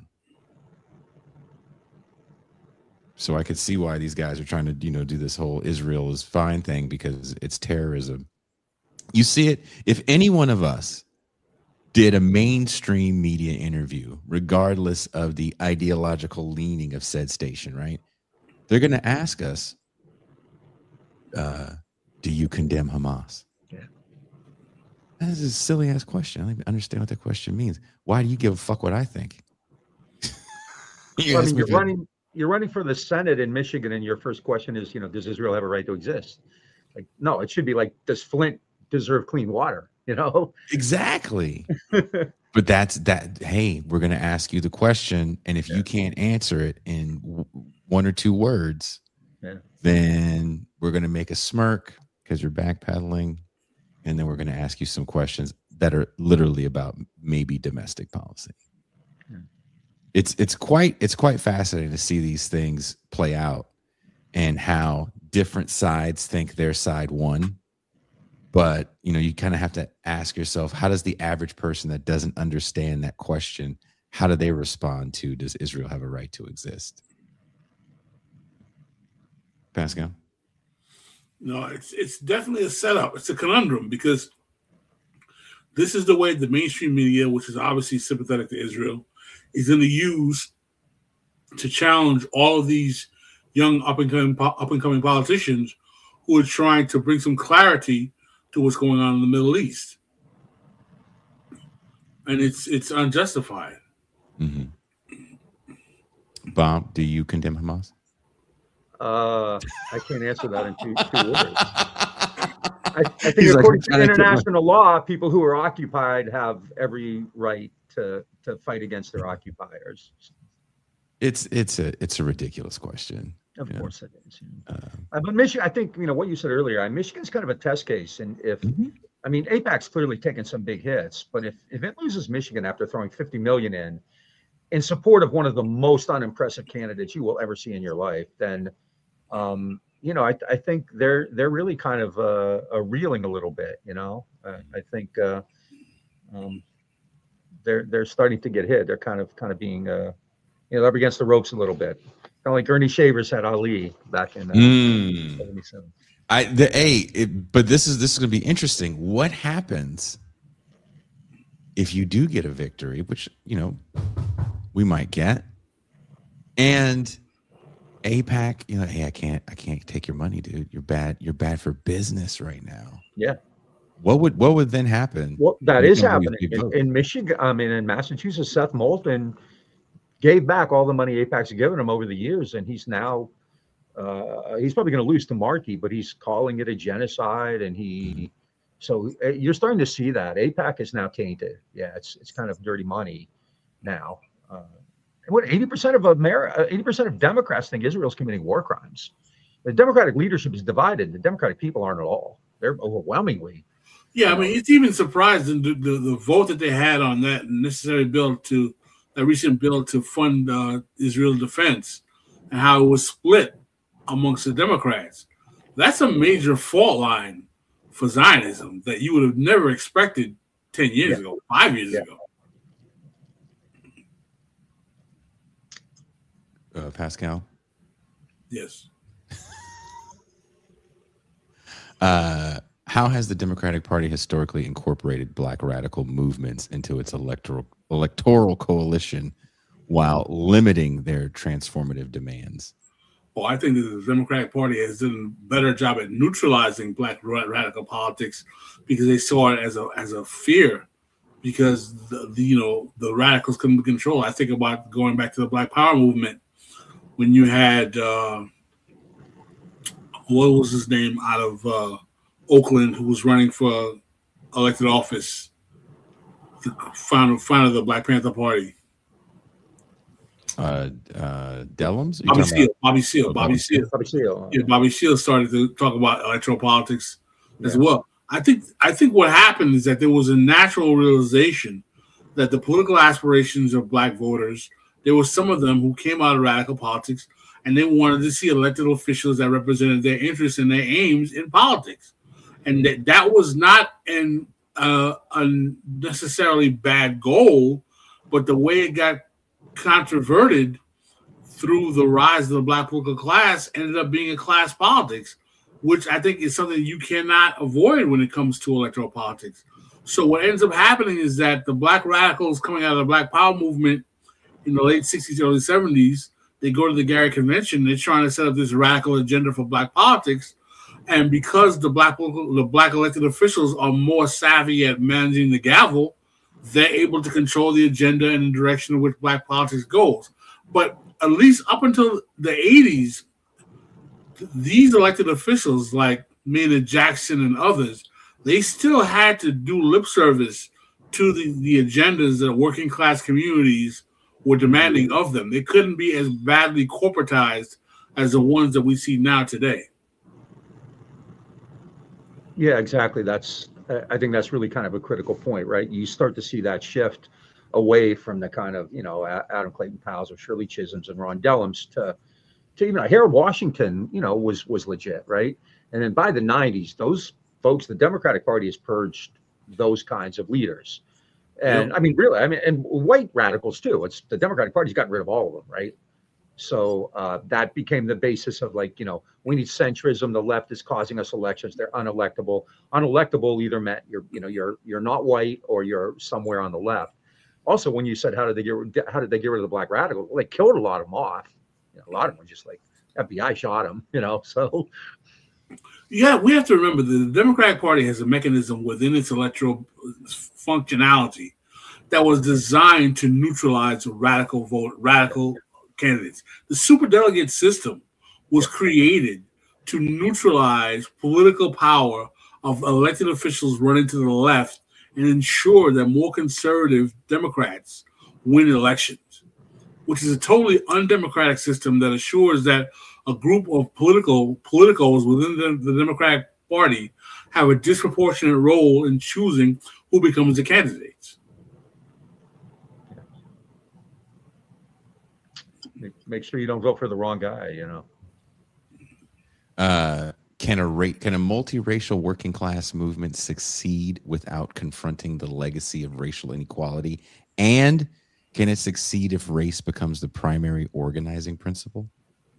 So I could see why these guys are trying to, do this whole Israel is fine thing, because it's terrorism. You see it. If any one of us did a mainstream media interview, regardless of the ideological leaning of said station, right? They're going to ask us, do you condemn Hamas? Yeah. That is a silly ass question. I don't even understand what that question means. Why do you give a fuck what I think? You're running for the Senate in Michigan, and your first question is, does Israel have a right to exist? Like, no, it should be like, does Flint deserve clean water? Exactly. But that's that. Hey, we're going to ask you the question, and if you can't answer it in one or two words, then we're going to make a smirk because you're backpedaling, and then we're going to ask you some questions that are literally about maybe domestic policy. It's quite fascinating to see these things play out, and how different sides think their side won. But, you kind of have to ask yourself, how does the average person that doesn't understand that question, how do they respond to, does Israel have a right to exist? Pascal? No, it's definitely a setup. It's a conundrum, because this is the way the mainstream media, which is obviously sympathetic to Israel, is going to use to challenge all of these young up-and-coming politicians who are trying to bring some clarity to what's going on in the Middle East. And it's unjustified. Mm-hmm. Bob, do you condemn Hamas? I can't answer that in two words. I think according to international law, people who are occupied have every right to fight against their occupiers. It's a ridiculous question. Of course it is. But Michigan, I think, what you said earlier, Michigan's kind of a test case. And if, AIPAC's clearly taken some big hits, but if it loses Michigan after throwing $50 million in support of one of the most unimpressive candidates you will ever see in your life, then, I think they're really kind of reeling a little bit, I think they're starting to get hit. They're kind of being, they're up against the ropes a little bit. Kind of like Ernie Shavers had Ali back in 77. But this is going to be interesting. What happens if you do get a victory, which we might get, and AIPAC, hey, I can't take your money, dude. You're bad. You're bad for business right now. Yeah. What would then happen? Well, that is happening in Michigan. In Massachusetts, Seth Moulton gave back all the money AIPAC's given him over the years, and he's now he's probably going to lose to Markey, but he's calling it a genocide, and so you're starting to see that AIPAC is now tainted. Yeah, it's kind of dirty money now. What 80% of 80% of Democrats think Israel's committing war crimes. The Democratic leadership is divided. The Democratic people aren't at all. They're overwhelmingly. Yeah, it's even surprising the vote that they had on that necessary bill that recent bill to fund Israel defense, and how it was split amongst the Democrats. That's a major fault line for Zionism that you would have never expected 10 years ago, 5 years ago. Pascal? Yes. How has the Democratic Party historically incorporated black radical movements into its electoral coalition while limiting their transformative demands? Well, I think that the Democratic Party has done a better job at neutralizing black radical politics because they saw it as a fear, because the radicals couldn't be controlled. I think about going back to the Black Power movement when you had what was his name out of Oakland, who was running for elected office, the founder of the Black Panther Party. Dellums? Bobby Seale. Yeah, Bobby Seale started to talk about electoral politics as well. I think what happened is that there was a natural realization that the political aspirations of black voters, there were some of them who came out of radical politics, and they wanted to see elected officials that represented their interests and their aims in politics. And that was not a necessarily bad goal, but the way it got controverted through the rise of the black political class ended up being a class politics, which I think is something you cannot avoid when it comes to electoral politics. So what ends up happening is that the black radicals coming out of the Black Power movement in the late 60s, early 70s, they go to the Gary Convention, they're trying to set up this radical agenda for black politics. And because the black elected officials are more savvy at managing the gavel, they're able to control the agenda and the direction in which black politics goes. But at least up until the 80s, these elected officials like Maynard Jackson and others, they still had to do lip service to the agendas that working class communities were demanding of them. They couldn't be as badly corporatized as the ones that we see now today. Yeah, exactly. I think that's really kind of a critical point, right? You start to see that shift away from the kind of, Adam Clayton Powell's or Shirley Chisholm's and Ron Dellums to even Harold Washington, was legit, right? And then by the 90s, those folks, the Democratic Party has purged those kinds of leaders. And and white radicals too. It's the Democratic Party's gotten rid of all of them, right? So that became the basis of we need centrism. The left is causing us elections. They're unelectable. Unelectable either meant you're not white or you're somewhere on the left. Also, when you said how did they get rid of the black radicals? Well, they killed a lot of them off. A lot of them were just FBI shot them. So. Yeah, we have to remember that the Democratic Party has a mechanism within its electoral functionality that was designed to neutralize radical candidates. The superdelegate system was created to neutralize political power of elected officials running to the left and ensure that more conservative Democrats win elections, which is a totally undemocratic system that assures that a group of politicals within the Democratic Party have a disproportionate role in choosing who becomes the candidates. Make sure you don't vote for the wrong guy, Can a multiracial working class movement succeed without confronting the legacy of racial inequality? And can it succeed if race becomes the primary organizing principle?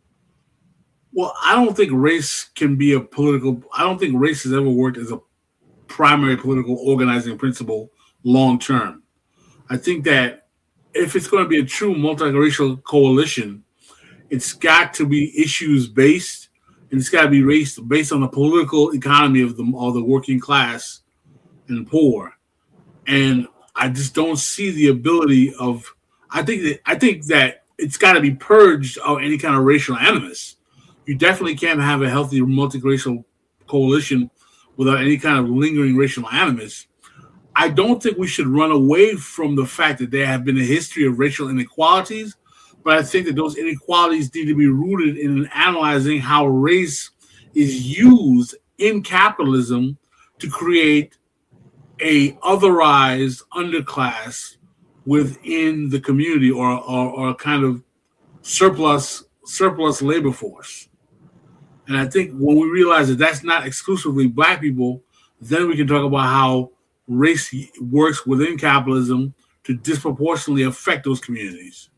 Well, I don't think race can be I don't think race has ever worked as a primary political organizing principle long term. I think that if it's going to be a true multiracial coalition, it's got to be issues based, and it's got to be based on the political economy of the working class and poor. And I just don't see the ability of. I think that it's got to be purged of any kind of racial animus. You definitely can't have a healthy multiracial coalition without any kind of lingering racial animus. I don't think we should run away from the fact that there have been a history of racial inequalities, but I think that those inequalities need to be rooted in analyzing how race is used in capitalism to create a otherized underclass within the community, or a kind of surplus labor force. And I think when we realize that that's not exclusively Black people, then we can talk about how race works within capitalism to disproportionately affect those communities.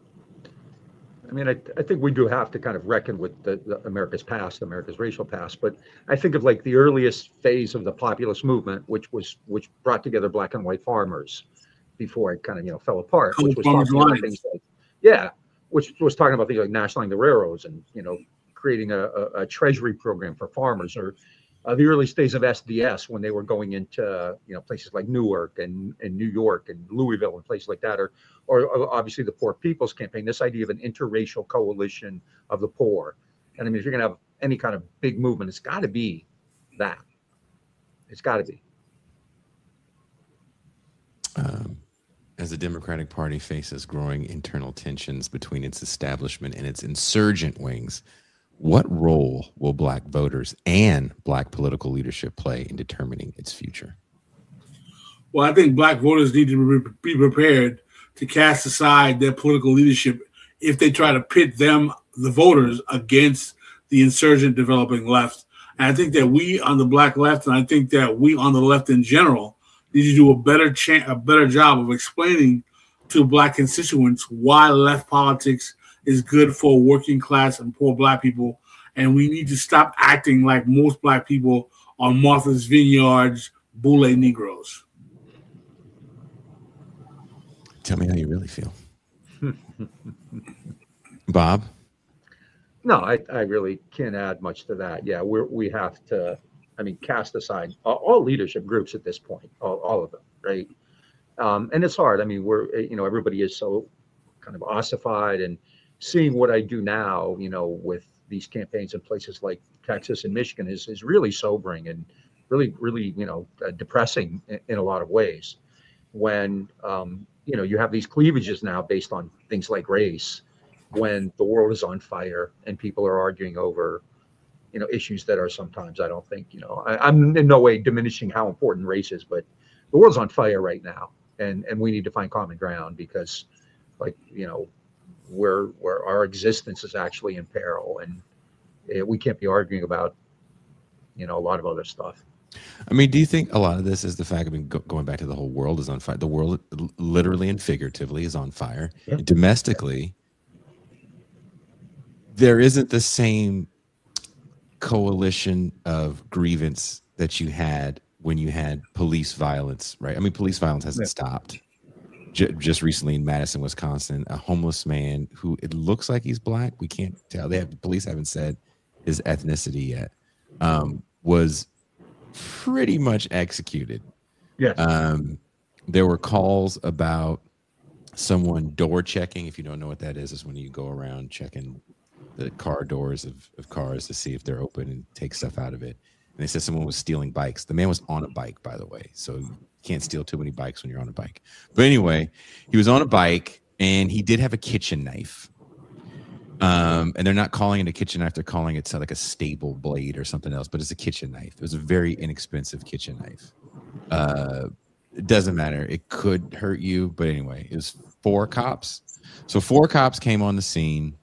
I mean, I think we do have to kind of reckon with the America's past, America's racial past. But I think of like the earliest phase of the populist movement, which brought together Black and white farmers before it kind of fell apart. Which was talking about things like, which was talking about things like nationalizing the railroads and creating a treasury program for farmers, or the early days of SDS when they were going into places like Newark and New York and Louisville and places like that, or obviously the Poor People's Campaign. This idea of an interracial coalition of the poor, and I mean, if you're going to have any kind of big movement, it's got to be that. It's got to be. As the Democratic Party faces growing internal tensions between its establishment and its insurgent wings, what role will Black voters and Black political leadership play in determining its future? Well, I think Black voters need to be prepared to cast aside their political leadership if they try to pit the voters, against the insurgent developing left. And I think that we on the Black left, and I think that we on the left in general, need to do a better job of explaining to Black constituents why left politics is good for working class and poor Black people. And we need to stop acting like most Black people are Martha's Vineyard's Boule Negroes. Tell me how you really feel. Bob? No, I really can't add much to that. Yeah, we have to, cast aside all leadership groups at this point, all of them, right? And it's hard. I mean, everybody is so kind of ossified, and seeing what I do now, with these campaigns in places like Texas and Michigan is really sobering and really, really, depressing in a lot of ways. When, you have these cleavages now based on things like race, when the world is on fire and people are arguing over, issues that are sometimes, I don't think, I'm in no way diminishing how important race is, but the world's on fire right now, and we need to find common ground, because, where our existence is actually in peril, and we can't be arguing about, a lot of other stuff. I mean, do you think a lot of this is the fact, going back to the whole world is on fire, the world literally and figuratively is on fire. Yeah. Domestically, there isn't the same coalition of grievance that you had when you had police violence, right? I mean, police violence hasn't stopped. Just recently in Madison, Wisconsin, a homeless man who it looks like he's Black, we can't tell. Police haven't said his ethnicity yet, was pretty much executed. Yes. There were calls about someone door checking. If you don't know what that is when you go around checking the car doors of cars to see if they're open and take stuff out of it. And they said someone was stealing bikes. The man was on a bike, by the way. So you can't steal too many bikes when you're on a bike. But anyway, he was on a bike, and he did have a kitchen knife. And they're not calling it a kitchen knife. They're calling it like a stable blade or something else, but it's a kitchen knife. It was a very inexpensive kitchen knife. It doesn't matter. It could hurt you. But anyway, it was 4 cops. So 4 cops came on the scene.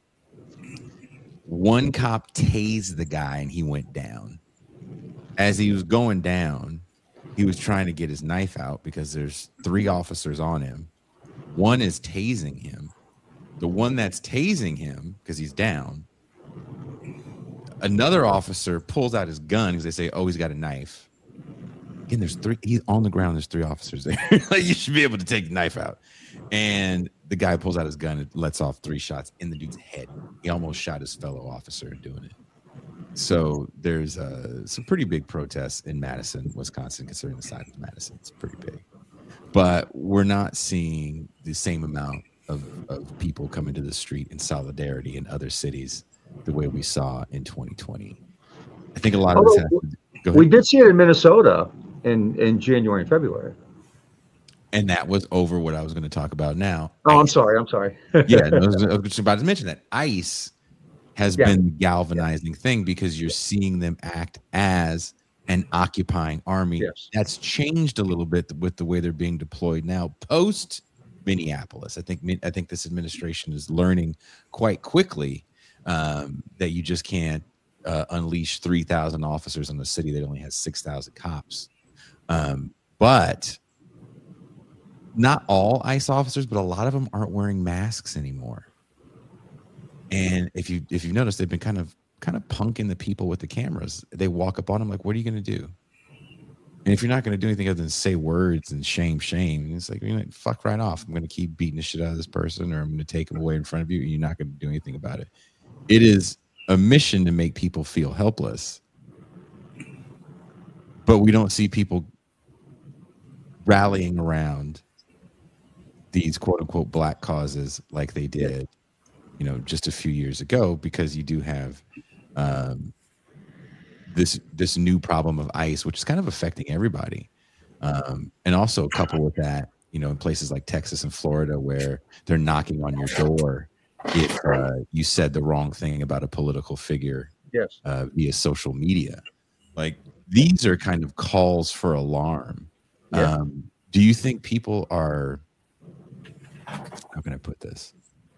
1 cop tased the guy and he went down. As he was going down, he was trying to get his knife out because there's 3 officers on him. 1 is tasing him. The one that's tasing him, because he's down, another officer pulls out his gun because they say, oh, he's got a knife. Again, there's 3. He's on the ground. There's 3 officers there. Like, you should be able to take the knife out. And the guy pulls out his gun and lets off 3 shots in the dude's head. He almost shot his fellow officer doing it. So there's some pretty big protests in Madison, Wisconsin, considering the size of Madison. It's pretty big. But we're not seeing the same amount of people coming to the street in solidarity in other cities the way we saw in 2020. I think a lot of this we did see it in Minnesota in January and February. And that was over what I was going to talk about now. Oh, I'm sorry. Yeah, no, I was just about to mention that ICE has been the galvanizing thing because you're seeing them act as an occupying army. Yes. That's changed a little bit with the way they're being deployed now post Minneapolis. I think this administration is learning quite quickly that you just can't unleash 3,000 officers on a city that only has 6,000 cops. But not all ICE officers, but a lot of them aren't wearing masks anymore. And if you've noticed, they've been kind of punking the people with the cameras. They walk up on them like, "What are you going to do?" And if you're not going to do anything other than say words and shame, it's like, you're like, fuck right off. I'm going to keep beating the shit out of this person, or I'm going to take him away in front of you, and you're not going to do anything about it. It is a mission to make people feel helpless. But we don't see people rallying around these quote unquote black causes like they did, just a few years ago, because you do have this new problem of ICE, which is kind of affecting everybody. And also coupled with that, in places like Texas and Florida, where they're knocking on your door if you said the wrong thing about a political figure via social media. Like, these are kind of calls for alarm. Yeah. Do you think people are, how can I put this?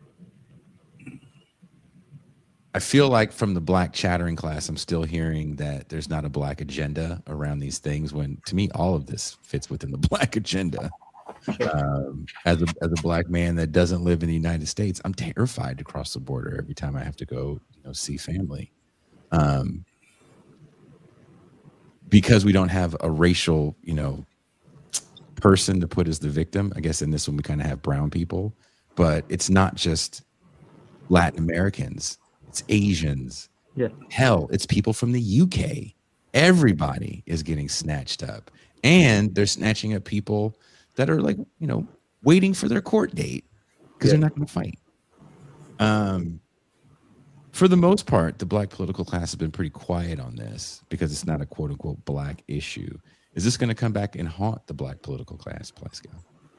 I feel like from the black chattering class, I'm still hearing that there's not a black agenda around these things, when to me, all of this fits within the black agenda. As a black man that doesn't live in the United States, I'm terrified to cross the border every time I have to go, see family. Because we don't have a racial, person to put as the victim. I guess in this one we kind of have brown people, but it's not just Latin Americans. It's Asians. Yeah. Hell, it's people from the UK. Everybody is getting snatched up, and they're snatching up people that are like, waiting for their court date because they're not going to fight. For the most part, the black political class has been pretty quiet on this because it's not a quote unquote black issue. Is this going to come back and haunt the black political class, Pascal?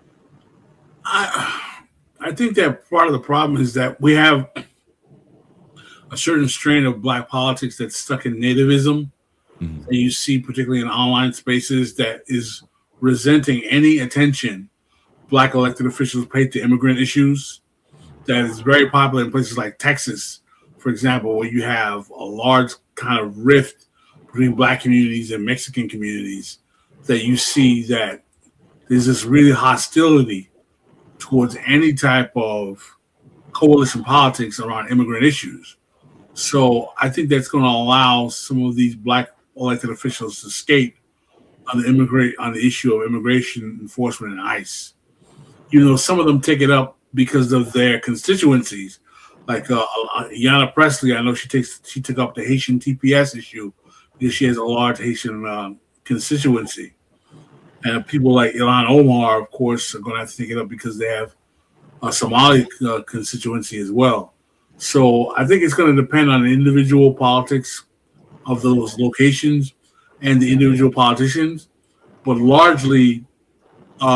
I think that part of the problem is that we have a certain strain of black politics that's stuck in nativism. Mm-hmm. And you see, particularly in online spaces, that is resenting any attention black elected officials pay to immigrant issues. That is very popular in places like Texas, for example, where you have a large kind of rift between black communities and Mexican communities, that you see that there's this really hostility towards any type of coalition politics around immigrant issues. So I think that's going to allow some of these black elected officials to skate on the issue of immigration enforcement and ICE. Some of them take it up because of their constituencies. Like Ayanna Pressley, I know she took up the Haitian TPS issue because she has a large Haitian constituency. And people like Ilhan Omar, of course, are going to have to take it up because they have a Somali constituency as well. So I think it's going to depend on the individual politics of those locations and the individual politicians. But largely,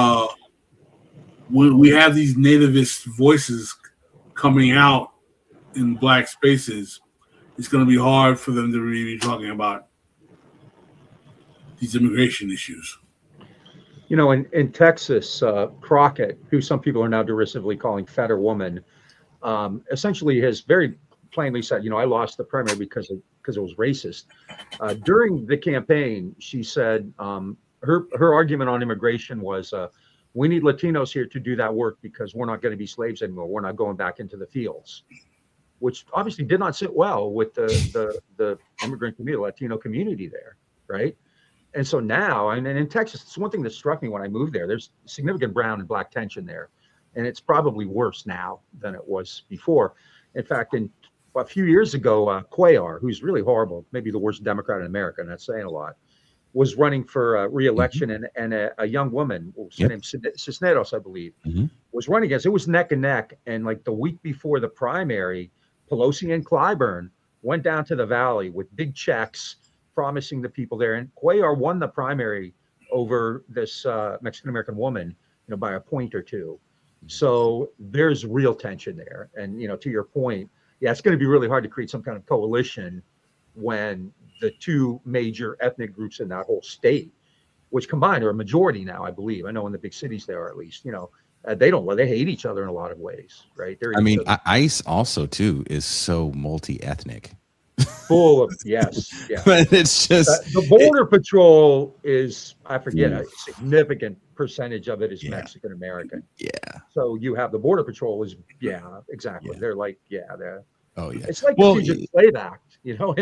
when we have these nativist voices coming out in black spaces, it's going to be hard for them to really be talking about these immigration issues. You know, in Texas, Crockett, who some people are now derisively calling Feder Woman, essentially has very plainly said, you know, I lost the primary because it was racist. During the campaign, she said her argument on immigration was, we need Latinos here to do that work because we're not going to be slaves anymore. We're not going back into the fields, which obviously did not sit well with the immigrant community, Latino community there, right? And so now, and in Texas, it's one thing that struck me when I moved there. There's significant brown and black tension there, and it's probably worse now than it was before. In fact, a few years ago, Cuellar, who's really horrible, maybe the worst Democrat in America, and that's saying a lot, was running for re-election, and a young woman, her name Cisneros, I believe, was running against. It was neck and neck, and like the week before the primary, Pelosi and Clyburn went down to the Valley with big checks, promising the people there, and Cuellar won the primary over this Mexican-American woman, you know, by a point or two. So there's real tension there. And, you know, to your point, yeah, it's going to be really hard to create some kind of coalition when the two major ethnic groups in that whole state, which combined are a majority now, I believe. I know in the big cities there are, at least, you know, they hate each other in a lot of ways, right? I mean, ICE also too is so multi-ethnic. Full of, yes, yeah. But it's just the border patrol is, I forget, a significant percentage of it is Mexican American. Yeah. So you have the border patrol is, exactly. Yeah. They're like, they're. Oh yeah. It's like the Fugitive Slave Act, you know,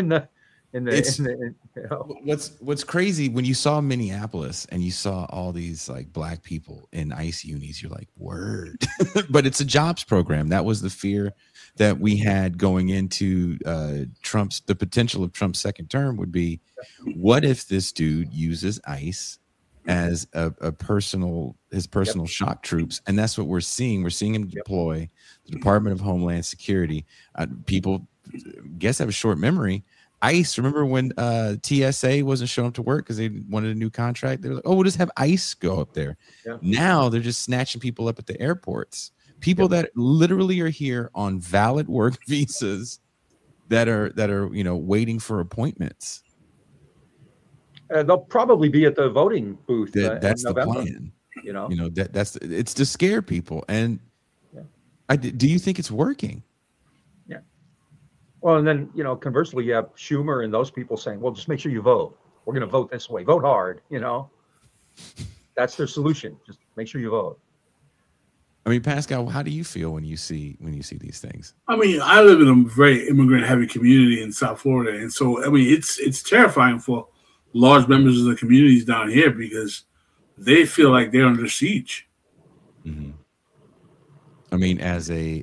What's crazy when you saw Minneapolis and you saw all these like black people in ICE unis, you're like, word. But it's a jobs program. That was the fear that we had going into the potential of Trump's second term would be, what if this dude uses ICE as his personal shock troops? And that's what we're seeing. We're seeing him deploy the Department of Homeland Security. People guess have a short memory. ICE, remember when TSA wasn't showing up to work because they wanted a new contract? They were like, oh, we'll just have ICE go up there. Yeah. Now they're just snatching people up at the airports. People that literally are here on valid work visas that are you know, waiting for appointments. They'll probably be at the voting booth. That's in November, the plan. You know, it's to scare people. And do you think it's working? Yeah. Well, and then, you know, conversely, you have Schumer and those people saying, well, just make sure you vote. We're going to vote this way. Vote hard. You know, that's their solution. Just make sure you vote. I mean, Pascal, how do you feel when you see these things? I mean, I live in a very immigrant-heavy community in South Florida, and so I mean, it's terrifying for large members of the communities down here because they feel like they're under siege. Mm-hmm. I mean, as a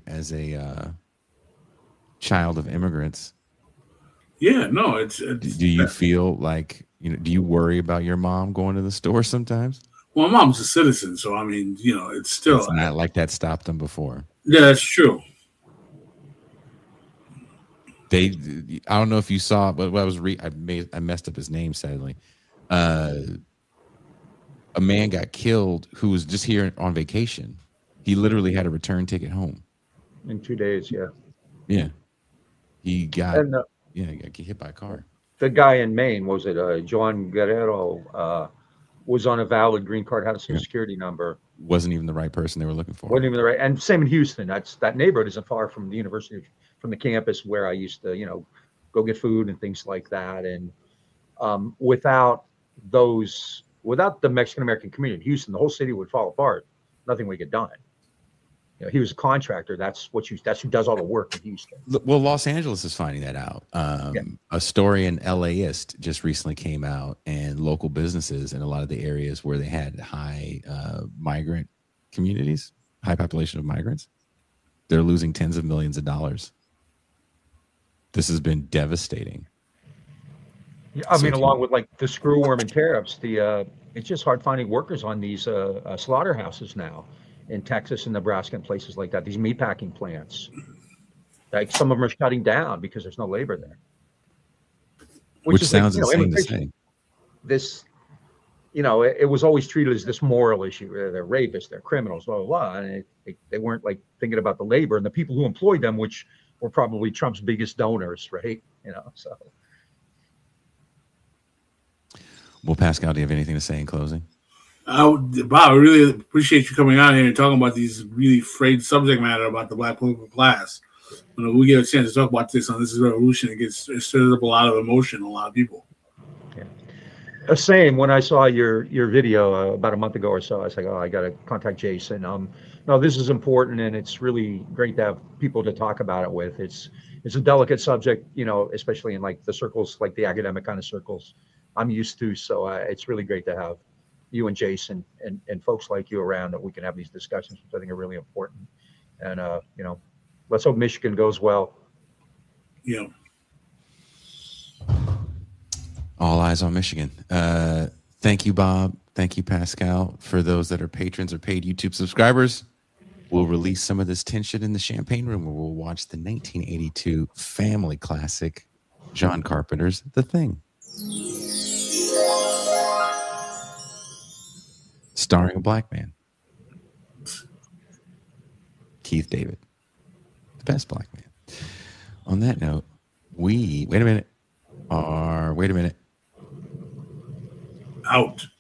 child of immigrants, it's. Do you feel like, you know? Do you worry about your mom going to the store sometimes? Well, my mom's a citizen, so I mean, you know, it's still. It's not like that stopped them before. Yeah, that's true. I don't know if you saw, but I messed up his name, sadly. A man got killed who was just here on vacation. He literally had a return ticket home. In 2 days, yeah. Yeah. He got hit by a car. The guy in Maine, was it Juan Guerrero, was on a valid green card, had a social security number. Wasn't even the right person they were looking for. Wasn't even the right. And same in Houston. That neighborhood isn't far from the university, from the campus where I used to, you know, go get food and things like that. And without the Mexican American community in Houston, the whole city would fall apart. Nothing would get done. You know, he was a contractor. That's who does all the work in Houston. Well, Los Angeles is finding that out. A story in LAist just recently came out, and local businesses in a lot of the areas where they had high migrant communities, high population of migrants, they're losing tens of millions of dollars. This has been devastating. Yeah, I mean, along with like the screwworm and tariffs, it's just hard finding workers on these slaughterhouses now in Texas and Nebraska and places like that. These meatpacking plants, like some of them are shutting down because there's no labor there. Which sounds insane to say. This, you know, it was always treated as this moral issue. They're rapists, they're criminals, blah, blah, blah. And they weren't like thinking about the labor and the people who employed them, which we're probably Trump's biggest donors, right? So. Well, Pascal, do you have anything to say in closing? Bob, I really appreciate you coming out here and talking about these really frayed subject matter about the black political class. When we get a chance to talk about this on This Is Revolution, it stirs up a lot of emotion in a lot of people. Yeah. Same. When I saw your video about a month ago or so, I was like, oh, I got to contact Jason. No, this is important, and it's really great to have people to talk about it with. It's a delicate subject, especially in like the circles, like the academic kind of circles I'm used to. So it's really great to have you and Jason and folks like you around that we can have these discussions, which I think are really important. And, let's hope Michigan goes well. Yeah. All eyes on Michigan. Thank you, Bob. Thank you, Pascal. For those that are patrons or paid YouTube subscribers, we'll release some of this tension in the Champagne Room where we'll watch the 1982 family classic, John Carpenter's The Thing. Starring a black man. Keith David. The best black man. On that note, wait a minute. Out.